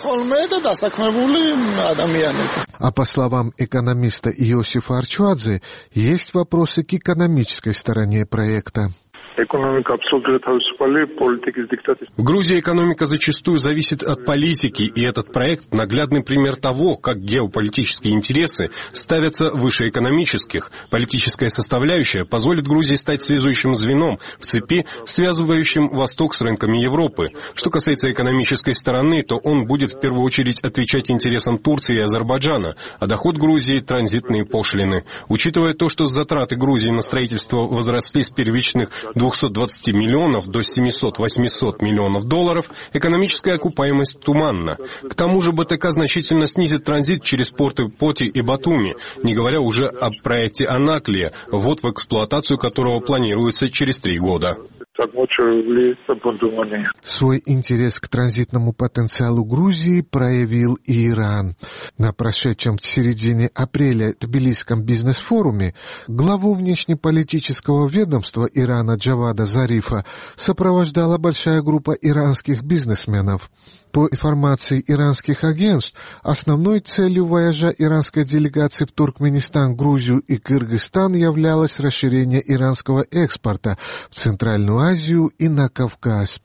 А по словам экономиста Иосифа Арчвадзе, есть вопросы к экономической стороне проекта. В Грузии экономика зачастую зависит от политики, и этот проект – наглядный пример того, как геополитические интересы ставятся выше экономических. Политическая составляющая позволит Грузии стать связующим звеном в цепи, связывающим Восток с рынками Европы. Что касается экономической стороны, то он будет в первую очередь отвечать интересам Турции и Азербайджана, а доход Грузии – транзитные пошлины. Учитывая то, что затраты Грузии на строительство возросли с первичных двухсот двадцати миллионов до семисот-восьмисот миллионов долларов, экономическая окупаемость туманна. К тому же БТК значительно снизит транзит через порты Поти и Батуми, не говоря уже о проекте Анаклия, ввод в эксплуатацию которого планируется через три года. Свой интерес к транзитному потенциалу Грузии проявил и Иран. На прошедшем в середине апреля Тбилисском бизнес-форуме главу внешнеполитического ведомства Ирана Джавада Зарифа сопровождала большая группа иранских бизнесменов. По информации иранских агентств, основной целью вояжа иранской делегации в Туркменистан, Грузию и Кыргызстан являлось расширение иранского экспорта в Центральную Азию и на Кавказ.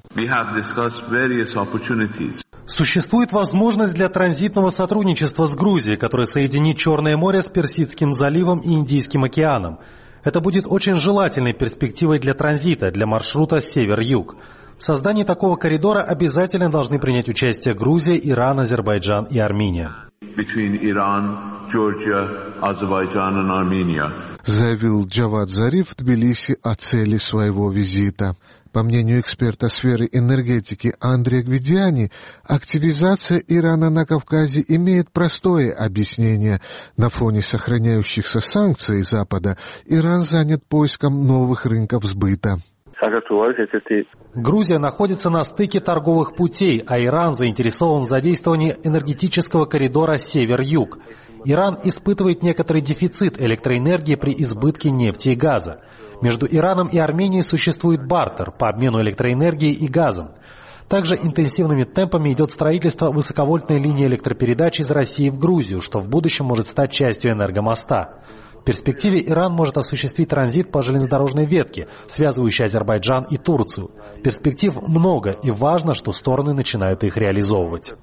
Существует возможность для транзитного сотрудничества с Грузией, которая соединит Черное море с Персидским заливом и Индийским океаном. Это будет очень желательной перспективой для транзита, для маршрута север-юг. В создании такого коридора обязательно должны принять участие Грузия, Иран, Азербайджан и Армения. Заявил Джавад Зариф в Тбилиси о цели своего визита. По мнению эксперта сферы энергетики Андрея Гвидиани, активизация Ирана на Кавказе имеет простое объяснение. На фоне сохраняющихся санкций Запада Иран занят поиском новых рынков сбыта. Грузия находится на стыке торговых путей, а Иран заинтересован в задействовании энергетического коридора север-юг. Иран испытывает некоторый дефицит электроэнергии при избытке нефти и газа. Между Ираном и Арменией существует бартер по обмену электроэнергией и газом. Также интенсивными темпами идет строительство высоковольтной линии электропередач из России в Грузию, что в будущем может стать частью энергомоста. В перспективе Иран может осуществить транзит по железнодорожной ветке, связывающей Азербайджан и Турцию. Перспектив много, и важно, что стороны начинают их реализовывать.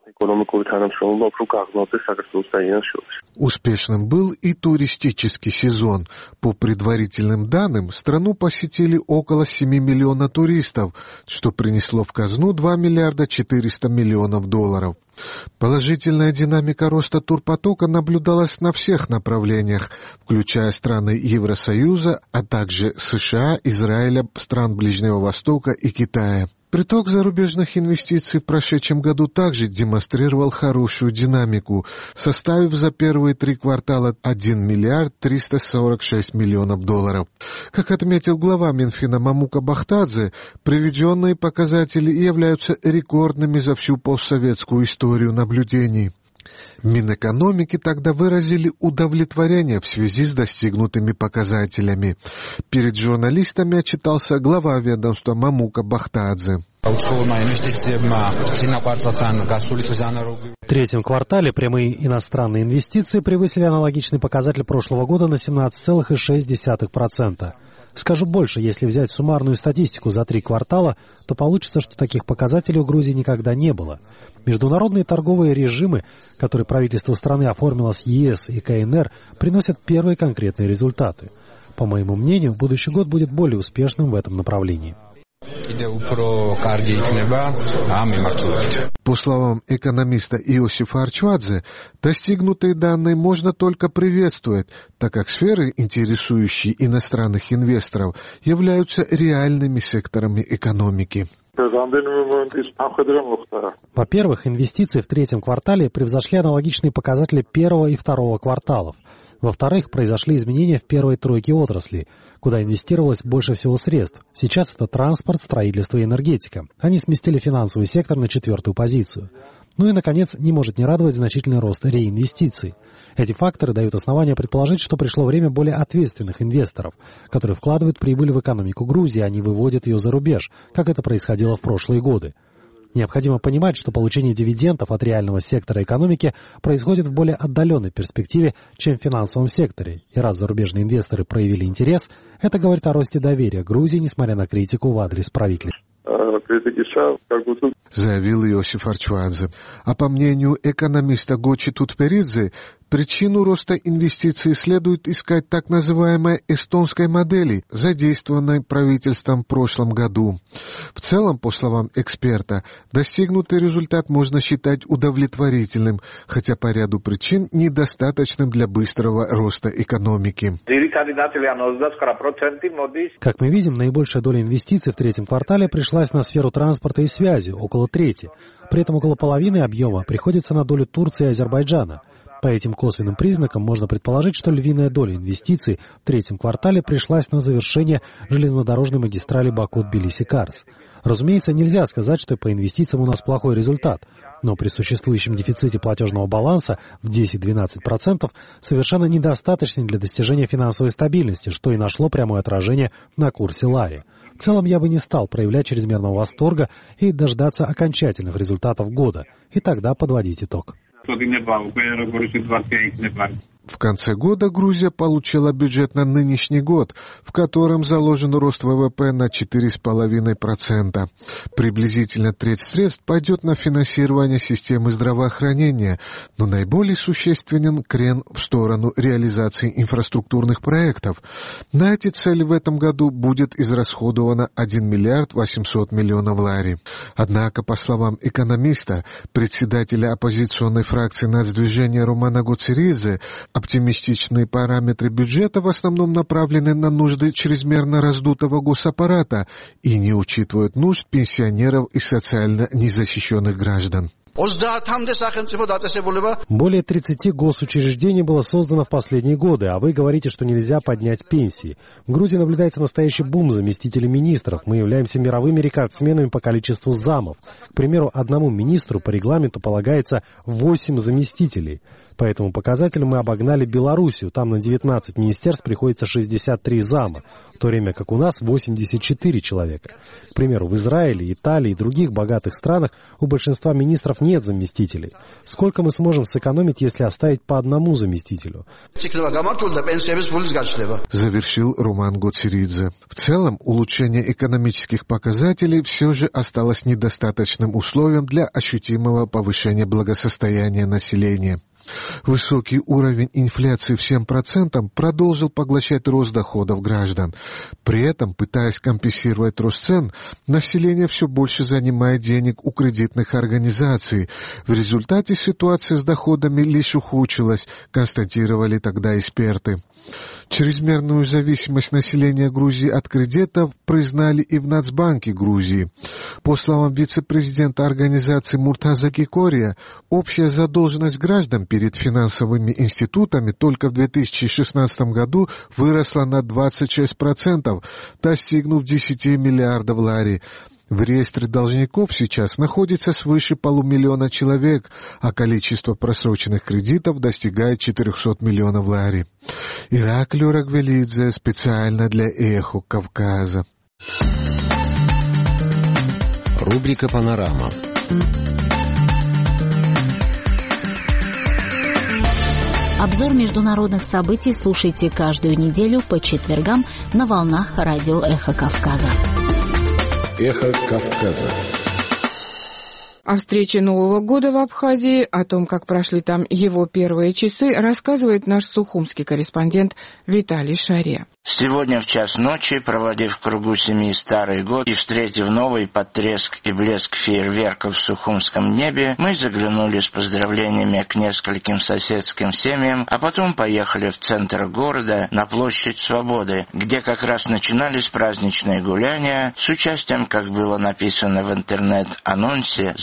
Успешным был и туристический сезон. По предварительным данным, страну посетили около семи миллионов туристов, что принесло в казну два миллиарда четыреста миллионов долларов. Положительная динамика роста турпотока наблюдалась на всех направлениях, включая страны Евросоюза, а также США, Израиля, стран Ближнего Востока и Китая. Приток зарубежных инвестиций в прошедшем году также демонстрировал хорошую динамику, составив за первые три квартала один миллиард триста сорок шесть миллионов долларов. Как отметил глава Минфина Мамука Бахтадзе, приведенные показатели являются рекордными за всю постсоветскую историю наблюдений. Минэкономики тогда выразили удовлетворение в связи с достигнутыми показателями. Перед журналистами отчитался глава ведомства Мамука Бахтадзе. В третьем квартале прямые иностранные инвестиции превысили аналогичный показатель прошлого года на семнадцать целых шесть десятых процента. Скажу больше, если взять суммарную статистику за три квартала, то получится, что таких показателей у Грузии никогда не было. Международные торговые режимы, которые правительство страны оформило с ЕС и КНР, приносят первые конкретные результаты. По моему мнению, будущий год будет более успешным в этом направлении. По словам экономиста Иосифа Арчвадзе, достигнутые данные можно только приветствовать, так как сферы, интересующие иностранных инвесторов, являются реальными секторами экономики. Во-первых, инвестиции в третьем квартале превзошли аналогичные показатели первого и второго кварталов. Во-вторых, произошли изменения в первой тройке отраслей, куда инвестировалось больше всего средств. Сейчас это транспорт, строительство и энергетика. Они сместили финансовый сектор на четвертую позицию. Ну и, наконец, не может не радовать значительный рост реинвестиций. Эти факторы дают основания предположить, что пришло время более ответственных инвесторов, которые вкладывают прибыль в экономику Грузии, а не выводят ее за рубеж, как это происходило в прошлые годы. Необходимо понимать, что получение дивидендов от реального сектора экономики происходит в более отдаленной перспективе, чем в финансовом секторе. И раз зарубежные инвесторы проявили интерес, это говорит о росте доверия Грузии, несмотря на критику в адрес правительства. Заявил Иосиф Арчвадзе. А по мнению экономиста Гочи Тутперидзе, причину роста инвестиций следует искать так называемой эстонской модели, задействованной правительством в прошлом году. В целом, по словам эксперта, достигнутый результат можно считать удовлетворительным, хотя по ряду причин недостаточным для быстрого роста экономики. Как мы видим, наибольшая доля инвестиций в третьем квартале пришлась на сферу транспорта и связи, около трети. При этом около половины объема приходится на долю Турции и Азербайджана. По этим косвенным признакам можно предположить, что львиная доля инвестиций в третьем квартале пришлась на завершение железнодорожной магистрали Баку-Тбилиси-Карс. Разумеется, нельзя сказать, что по инвестициям у нас плохой результат, но при существующем дефиците платежного баланса в десять-двенадцать процентов совершенно недостаточный для достижения финансовой стабильности, что и нашло прямое отражение на курсе лари. В целом я бы не стал проявлять чрезмерного восторга и дождаться окончательных результатов года, и тогда подводить итог. В конце года Грузия получила бюджет на нынешний год, в котором заложен рост ВВП на четыре целых пять десятых процента. Приблизительно треть средств пойдет на финансирование системы здравоохранения, но наиболее существенен крен в сторону реализации инфраструктурных проектов. На эти цели в этом году будет израсходовано один миллиард восемьсот миллионов лари. Однако, по словам экономиста, председателя оппозиционной фракции Нацдвижения Романа Гоцеридзе, оптимистичные параметры бюджета в основном направлены на нужды чрезмерно раздутого госаппарата и не учитывают нужд пенсионеров и социально незащищенных граждан. Более тридцати госучреждений было создано в последние годы, а вы говорите, что нельзя поднять пенсии. В Грузии наблюдается настоящий бум заместителей министров. Мы являемся мировыми рекордсменами по количеству замов. К примеру, одному министру по регламенту полагается восемь заместителей. По этому показателю мы обогнали Белоруссию. Там на девятнадцать министерств приходится шестьдесят три зама, в то время как у нас восемьдесят четыре человека. К примеру, в Израиле, Италии и других богатых странах у большинства министров нет заместителей. Сколько мы сможем сэкономить, если оставить по одному заместителю? Завершил Роман Гоцеридзе. В целом, улучшение экономических показателей все же осталось недостаточным условием для ощутимого повышения благосостояния населения. Высокий уровень инфляции в семь процентов продолжил поглощать рост доходов граждан. При этом, пытаясь компенсировать рост цен, население все больше занимает денег у кредитных организаций. В результате ситуация с доходами лишь ухудшилась, констатировали тогда эксперты. Чрезмерную зависимость населения Грузии от кредитов признали и в Нацбанке Грузии. По словам вице-президента организации Муртаза Гикория, общая задолженность граждан перед финансовыми институтами только в две тысячи шестнадцатом году выросла на двадцать шесть процентов, достигнув десяти миллиардов лари. В реестре должников сейчас находится свыше полумиллиона человек, а количество просроченных кредитов достигает четырехсот миллионов лари. Ираклио Рагвелидзе специально для «Эхо Кавказа». Рубрика «Панорама». Обзор международных событий слушайте каждую неделю по четвергам на волнах радио «Эхо Кавказа». Эхо Кавказа. О встрече Нового года в Абхазии, о том, как прошли там его первые часы, рассказывает наш сухумский корреспондент Виталий Шаре. Сегодня в час ночи, проводив в кругу семьи Старый год и встретив новый под треск и блеск фейерверков в сухумском небе, мы заглянули с поздравлениями к нескольким соседским семьям, а потом поехали в центр города, на площадь Свободы, где как раз начинались праздничные гуляния с участием, как было написано в интернет-анонсе, звезд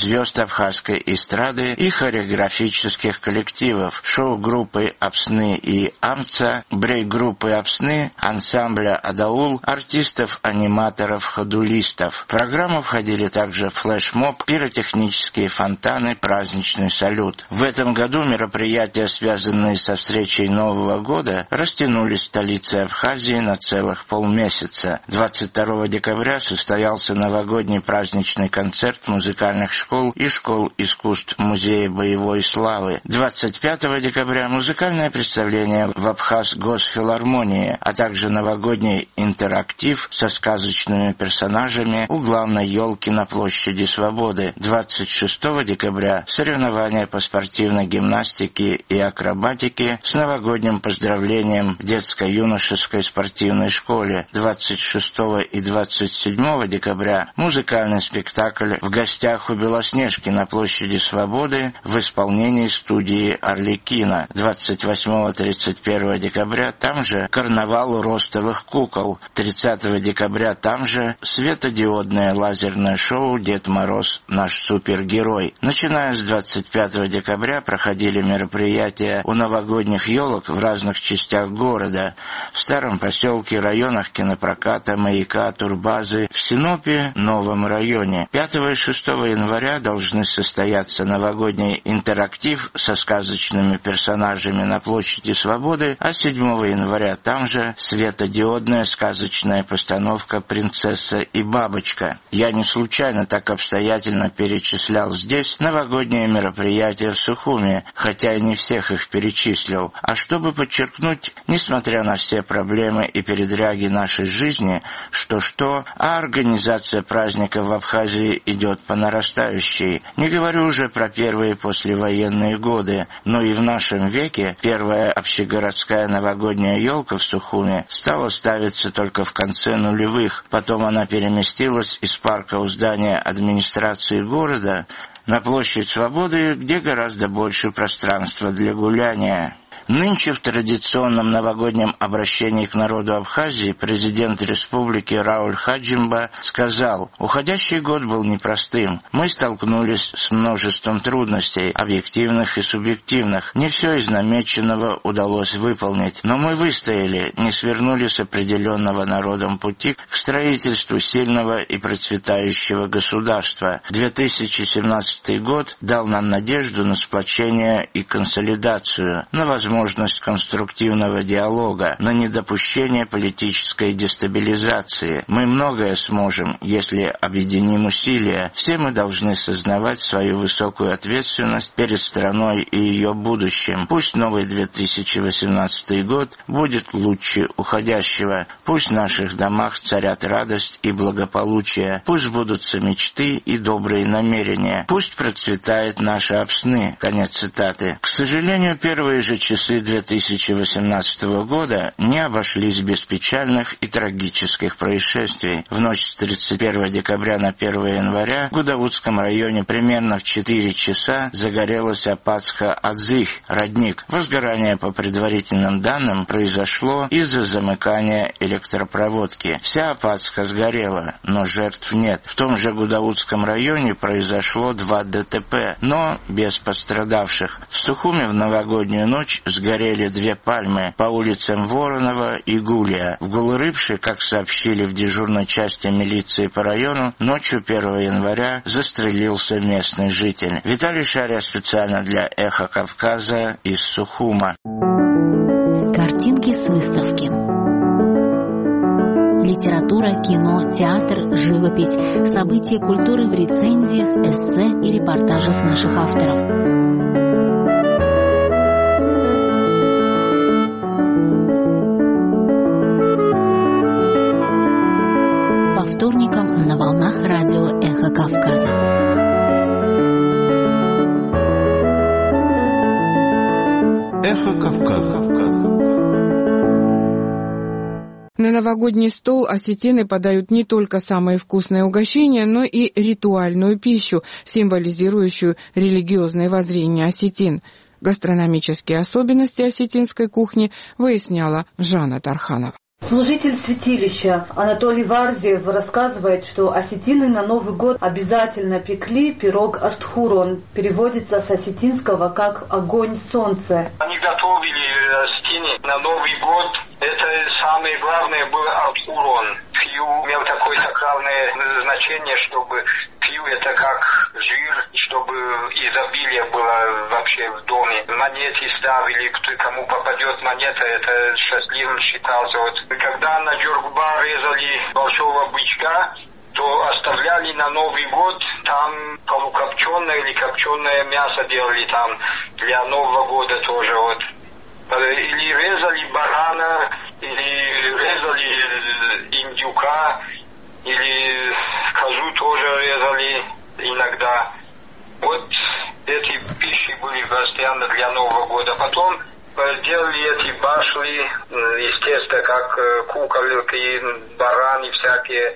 звезд абхазской эстрады и хореографических коллективов, шоу-группы «Апсны» и «Амца», брейк-группы «Апсны», ансамбля «Адаул», артистов-аниматоров, ходулистов. В программу входили также флешмоб, пиротехнические фонтаны, праздничный салют. В этом году мероприятия, связанные со встречей Нового года, растянулись в столице Абхазии на целых полмесяца. двадцать второго декабря состоялся новогодний праздничный концерт музыкальных школ и школ искусств Музея боевой славы. двадцать пятого декабря музыкальное представление в Абхаз Госфилармонии, а также новогодний интерактив со сказочными персонажами у главной елки на площади Свободы. двадцать шестого декабря соревнования по спортивной гимнастике и акробатике с новогодним поздравлением в детско-юношеской спортивной школе. двадцать шестого и двадцать седьмого декабря музыкальный спектакль «В гостях у Белоснежки» на площади Свободы в исполнении студии «Арлекино». двадцать восьмого — тридцать первого декабря там же карнавал ростовых кукол. тридцатого декабря там же светодиодное лазерное шоу «Дед Мороз. Наш супергерой». Начиная с двадцать пятого декабря проходили мероприятия у новогодних елок в разных частях города: в Старом поселке, районах кинопроката, Маяка, Турбазы, в Синопе, Новом районе. пятого и шестого января должны состояться новогодний интерактив со сказочными персонажами на площади Свободы, а седьмого января там же светодиодная сказочная постановка «Принцесса и бабочка». Я не случайно так обстоятельно перечислял здесь новогодние мероприятия в Сухуми, хотя и не всех их перечислил, а чтобы подчеркнуть, несмотря на все проблемы и передряги нашей жизни, что-что, а организация праздника в Абхазии идет по нарастающей. Не говорю уже про первые послевоенные годы, но и в нашем веке первая общегородская новогодняя елка в Сухуми стала ставиться только в конце нулевых. Потом она переместилась из парка у здания администрации города на площадь Свободы, где гораздо больше пространства для гуляния. Нынче в традиционном новогоднем обращении к народу Абхазии президент республики Рауль Хаджимба сказал: «Уходящий год был непростым. Мы столкнулись с множеством трудностей, объективных и субъективных. Не все из намеченного удалось выполнить, но мы выстояли, не свернули с определенного народом пути к строительству сильного и процветающего государства. две тысячи семнадцатый год дал нам надежду на сплочение и консолидацию, на возможность возможность конструктивного диалога, на недопущение политической дестабилизации. Мы многое сможем, если объединим усилия. Все мы должны сознавать свою высокую ответственность перед страной и ее будущим. Пусть новый две тысячи восемнадцатый год будет лучше уходящего. Пусть в наших домах царят радость и благополучие. Пусть сбудутся мечты и добрые намерения. Пусть процветает наши Апсны». Конец цитаты. К сожалению, первые же часы две тысячи восемнадцатого года не обошлись без печальных и трагических происшествий. В ночь с тридцать первого декабря на первое января в Гудаутском районе примерно в четыре часа загорелась Апатска Адзих, родник. Возгорание, по предварительным данным, произошло из-за замыкания электропроводки. Вся Апатска сгорела, но жертв нет. В том же Гудаутском районе произошло два ДТП, но без пострадавших. В Сухуми в новогоднюю ночь сгорели две пальмы по улицам Воронова и Гулия. В Голурыбше, как сообщили в дежурной части милиции по району, ночью первого января застрелился местный житель. Виталий Шария специально для «Эхо Кавказа» из Сухума. Картинки с выставки. Литература, кино, театр, живопись, события культуры в рецензиях, эссе и репортажах наших авторов. По вторникам на волнах радио «Эхо Кавказа». «Эхо Кавказа». На новогодний стол осетины подают не только самые вкусные угощения, но и ритуальную пищу, символизирующую религиозные воззрения осетин. Гастрономические особенности осетинской кухни выясняла Жанна Тарханова. Служитель святилища Анатолий Варзиев рассказывает, что осетины на Новый год обязательно пекли пирог артхурон. Переводится с осетинского как «огонь солнца». Они готовили осетины на Новый год. Это самое главное было артхурон. Пью имел такое сакральное значение, чтобы пью это как жир, чтобы изобилие было вообще в доме. Монеты ставили, кто, кому попадет монета, это счастливым считался. Вот. Когда на Джоргба резали большого бычка, то оставляли на Новый год, там полукопченое или копченое мясо делали там для Нового года тоже. Вот. Или резали барана, или резали индюка, или козу тоже резали иногда. Вот эти пищи были постоянно для Нового года. Потом делали эти башли, естественно, как куколки, бараны всякие.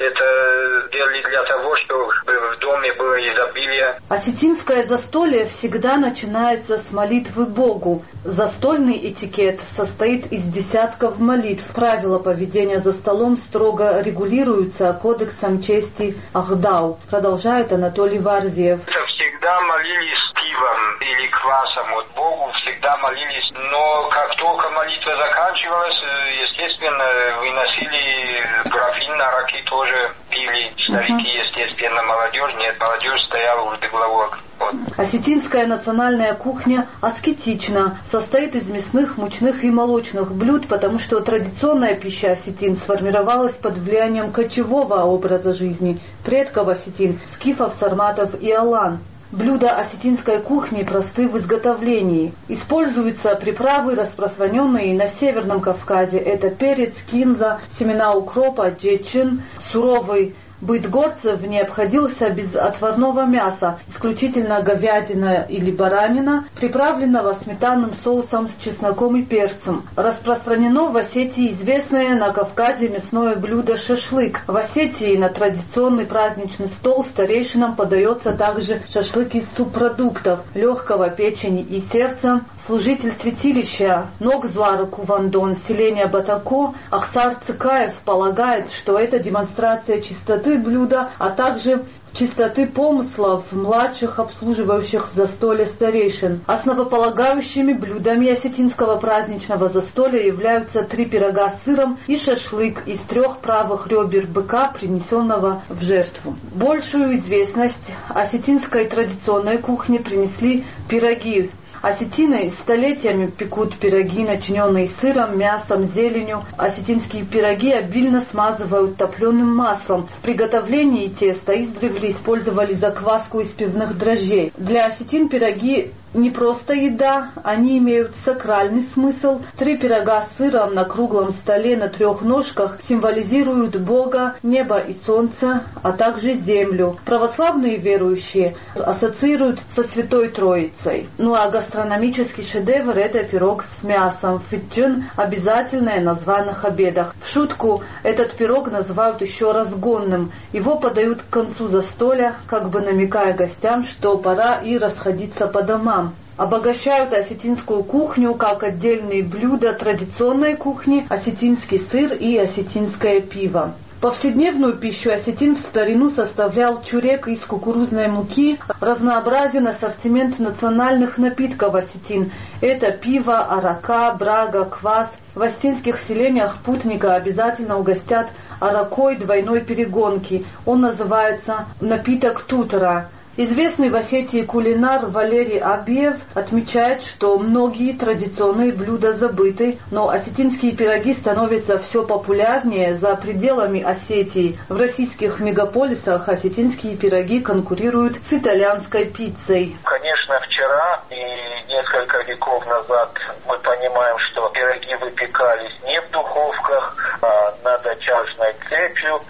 Это делали для того, чтобы в доме было изобилие. Осетинское застолье всегда начинается с молитвы Богу. Застольный этикет состоит из десятков молитв. Правила поведения за столом строго регулируются кодексом чести Ахдау, продолжает Анатолий Варзиев. Всегда молились пивом или квасом. Вот Богу всегда молились. Но как только молитва заканчивалась, естественно, выносили графин араки, тоже пили. Старики, естественно, молодежь. Нет, молодежь стояла уже до головок. Вот. Осетинская национальная кухня аскетична, состоит из мясных, мучных и молочных блюд, потому что традиционная пища осетин сформировалась под влиянием кочевого образа жизни предков осетин, скифов, сарматов и алан. Блюда осетинской кухни просты в изготовлении. Используются приправы, распространенные на Северном Кавказе. Это перец, кинза, семена укропа, джечин. Суровый быт горцев не обходился без отварного мяса, исключительно говядина или баранина, приправленного сметанным соусом с чесноком и перцем. Распространено в Осетии известное на Кавказе мясное блюдо шашлык. В Осетии на традиционный праздничный стол старейшинам подается также шашлык из субпродуктов, легкого печени и сердца. Служитель святилища Ногзуара Кувандон, селения Батако, Ахсар Цыкаев полагает, что это демонстрация чистоты блюда, а также чистоты помыслов младших обслуживающих застолье старейшин. Основополагающими блюдами осетинского праздничного застолья являются три пирога с сыром и шашлык из трех правых ребер быка, принесенного в жертву. Большую известность осетинской традиционной кухне принесли пироги. Осетины столетиями пекут пироги, начиненные сыром, мясом, зеленью. Осетинские пироги обильно смазывают топленым маслом. В приготовлении теста издревле использовали закваску из пивных дрожжей. Для осетин пироги не просто еда, они имеют сакральный смысл. Три пирога с сыром на круглом столе на трех ножках символизируют Бога, небо и солнце, а также землю. Православные верующие ассоциируют со Святой Троицей. Ну а гастрономический шедевр – это пирог с мясом. Фитджин – обязательное на званых обедах. В шутку этот пирог называют еще разгонным. Его подают к концу застолья, как бы намекая гостям, что пора и расходиться по домам. Обогащают осетинскую кухню как отдельные блюда традиционной кухни, осетинский сыр и осетинское пиво. Повседневную пищу осетин в старину составлял чурек из кукурузной муки. Разнообразен ассортимент национальных напитков осетин. Это пиво, арака, брага, квас. В осетинских селениях путника обязательно угостят аракой двойной перегонки. Он называется напиток тутера. Известный в Осетии кулинар Валерий Абиев отмечает, что многие традиционные блюда забыты, но осетинские пироги становятся все популярнее за пределами Осетии. В российских мегаполисах осетинские пироги конкурируют с итальянской пиццей. Конечно, вчера и несколько веков назад мы понимаем, что пироги выпекались не в духовках, а над чашной цепью.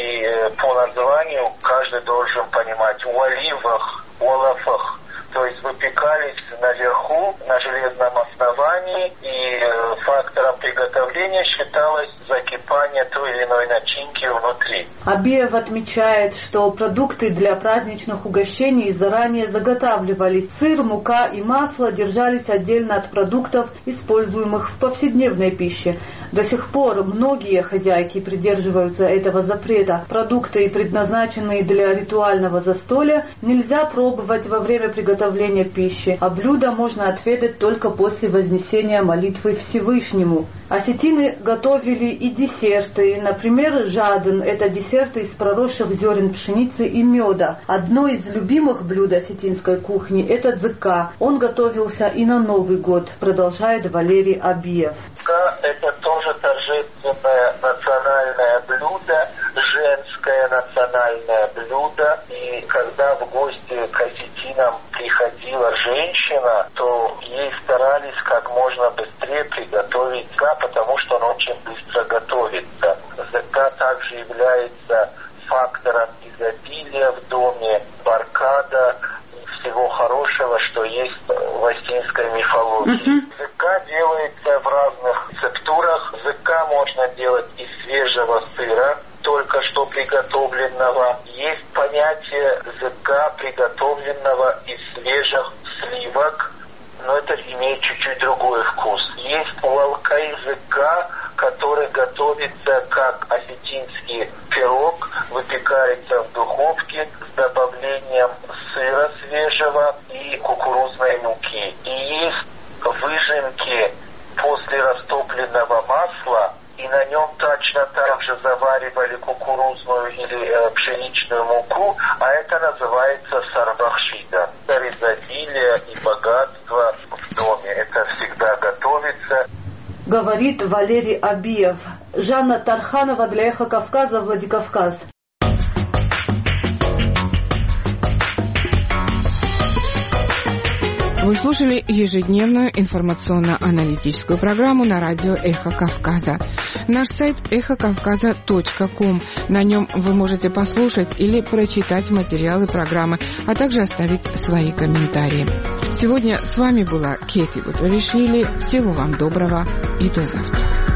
И по названию каждый должен понимать у оливах, у олафах. То есть выпекались наверху, на железном основании, и фактором приготовления считалось закипание той или иной начинки внутри. Абиев отмечает, что продукты для праздничных угощений заранее заготавливались. Сыр, мука и масло держались отдельно от продуктов, используемых в повседневной пище. До сих пор многие хозяйки придерживаются этого запрета. Продукты, предназначенные для ритуального застолья, нельзя пробовать во время приготовления пищи, а блюдо можно отведать только после вознесения молитвы Всевышнему. Осетины готовили и десерты. Например, жаден – это десерты из проросших зерен пшеницы и меда. Одно из любимых блюд осетинской кухни – это дзыка. Он готовился и на Новый год, продолжает Валерий Абиев. Дзыка – это тоже торжественное национальное блюдо, женское национальное блюдо. И когда в гости к осетинам приходила женщина, то ей старались как можно быстрее приготовить дзыка, потому что он очень быстро готовится. Дзыка также является фактором изобилия в доме, баркада, всего хорошего, что есть в осетинской мифологии. Uh-huh. Дзыка делается в разных рецептурах. Дзыка можно делать из свежего сыра, только что приготовленного. Есть понятие дзыка, приготовленного из свежих сливок, но это имеет чуть-чуть другой вкус. Есть уалкай дзыка, который готовится как осетинский пирог, выпекается в духовке с добавлением сыра свежего и кукурузной муки. И есть выжимки после растопленного масла, и на нем точно так же заваривали кукурузную или э, пшеничную муку, а это называется сарбахшида. Это изобилие и богатство в доме. Это всегда готовится. Говорит Валерий Абиев. Жанна Тарханова для Эхо Кавказа, Владикавказ. Вы слушали ежедневную информационно-аналитическую программу на радио «Эхо Кавказа». Наш сайт эхо кавказа точка ком. На нем вы можете послушать или прочитать материалы программы, а также оставить свои комментарии. Сегодня с вами была Кети Бутваришвили. Всего вам доброго и до завтра.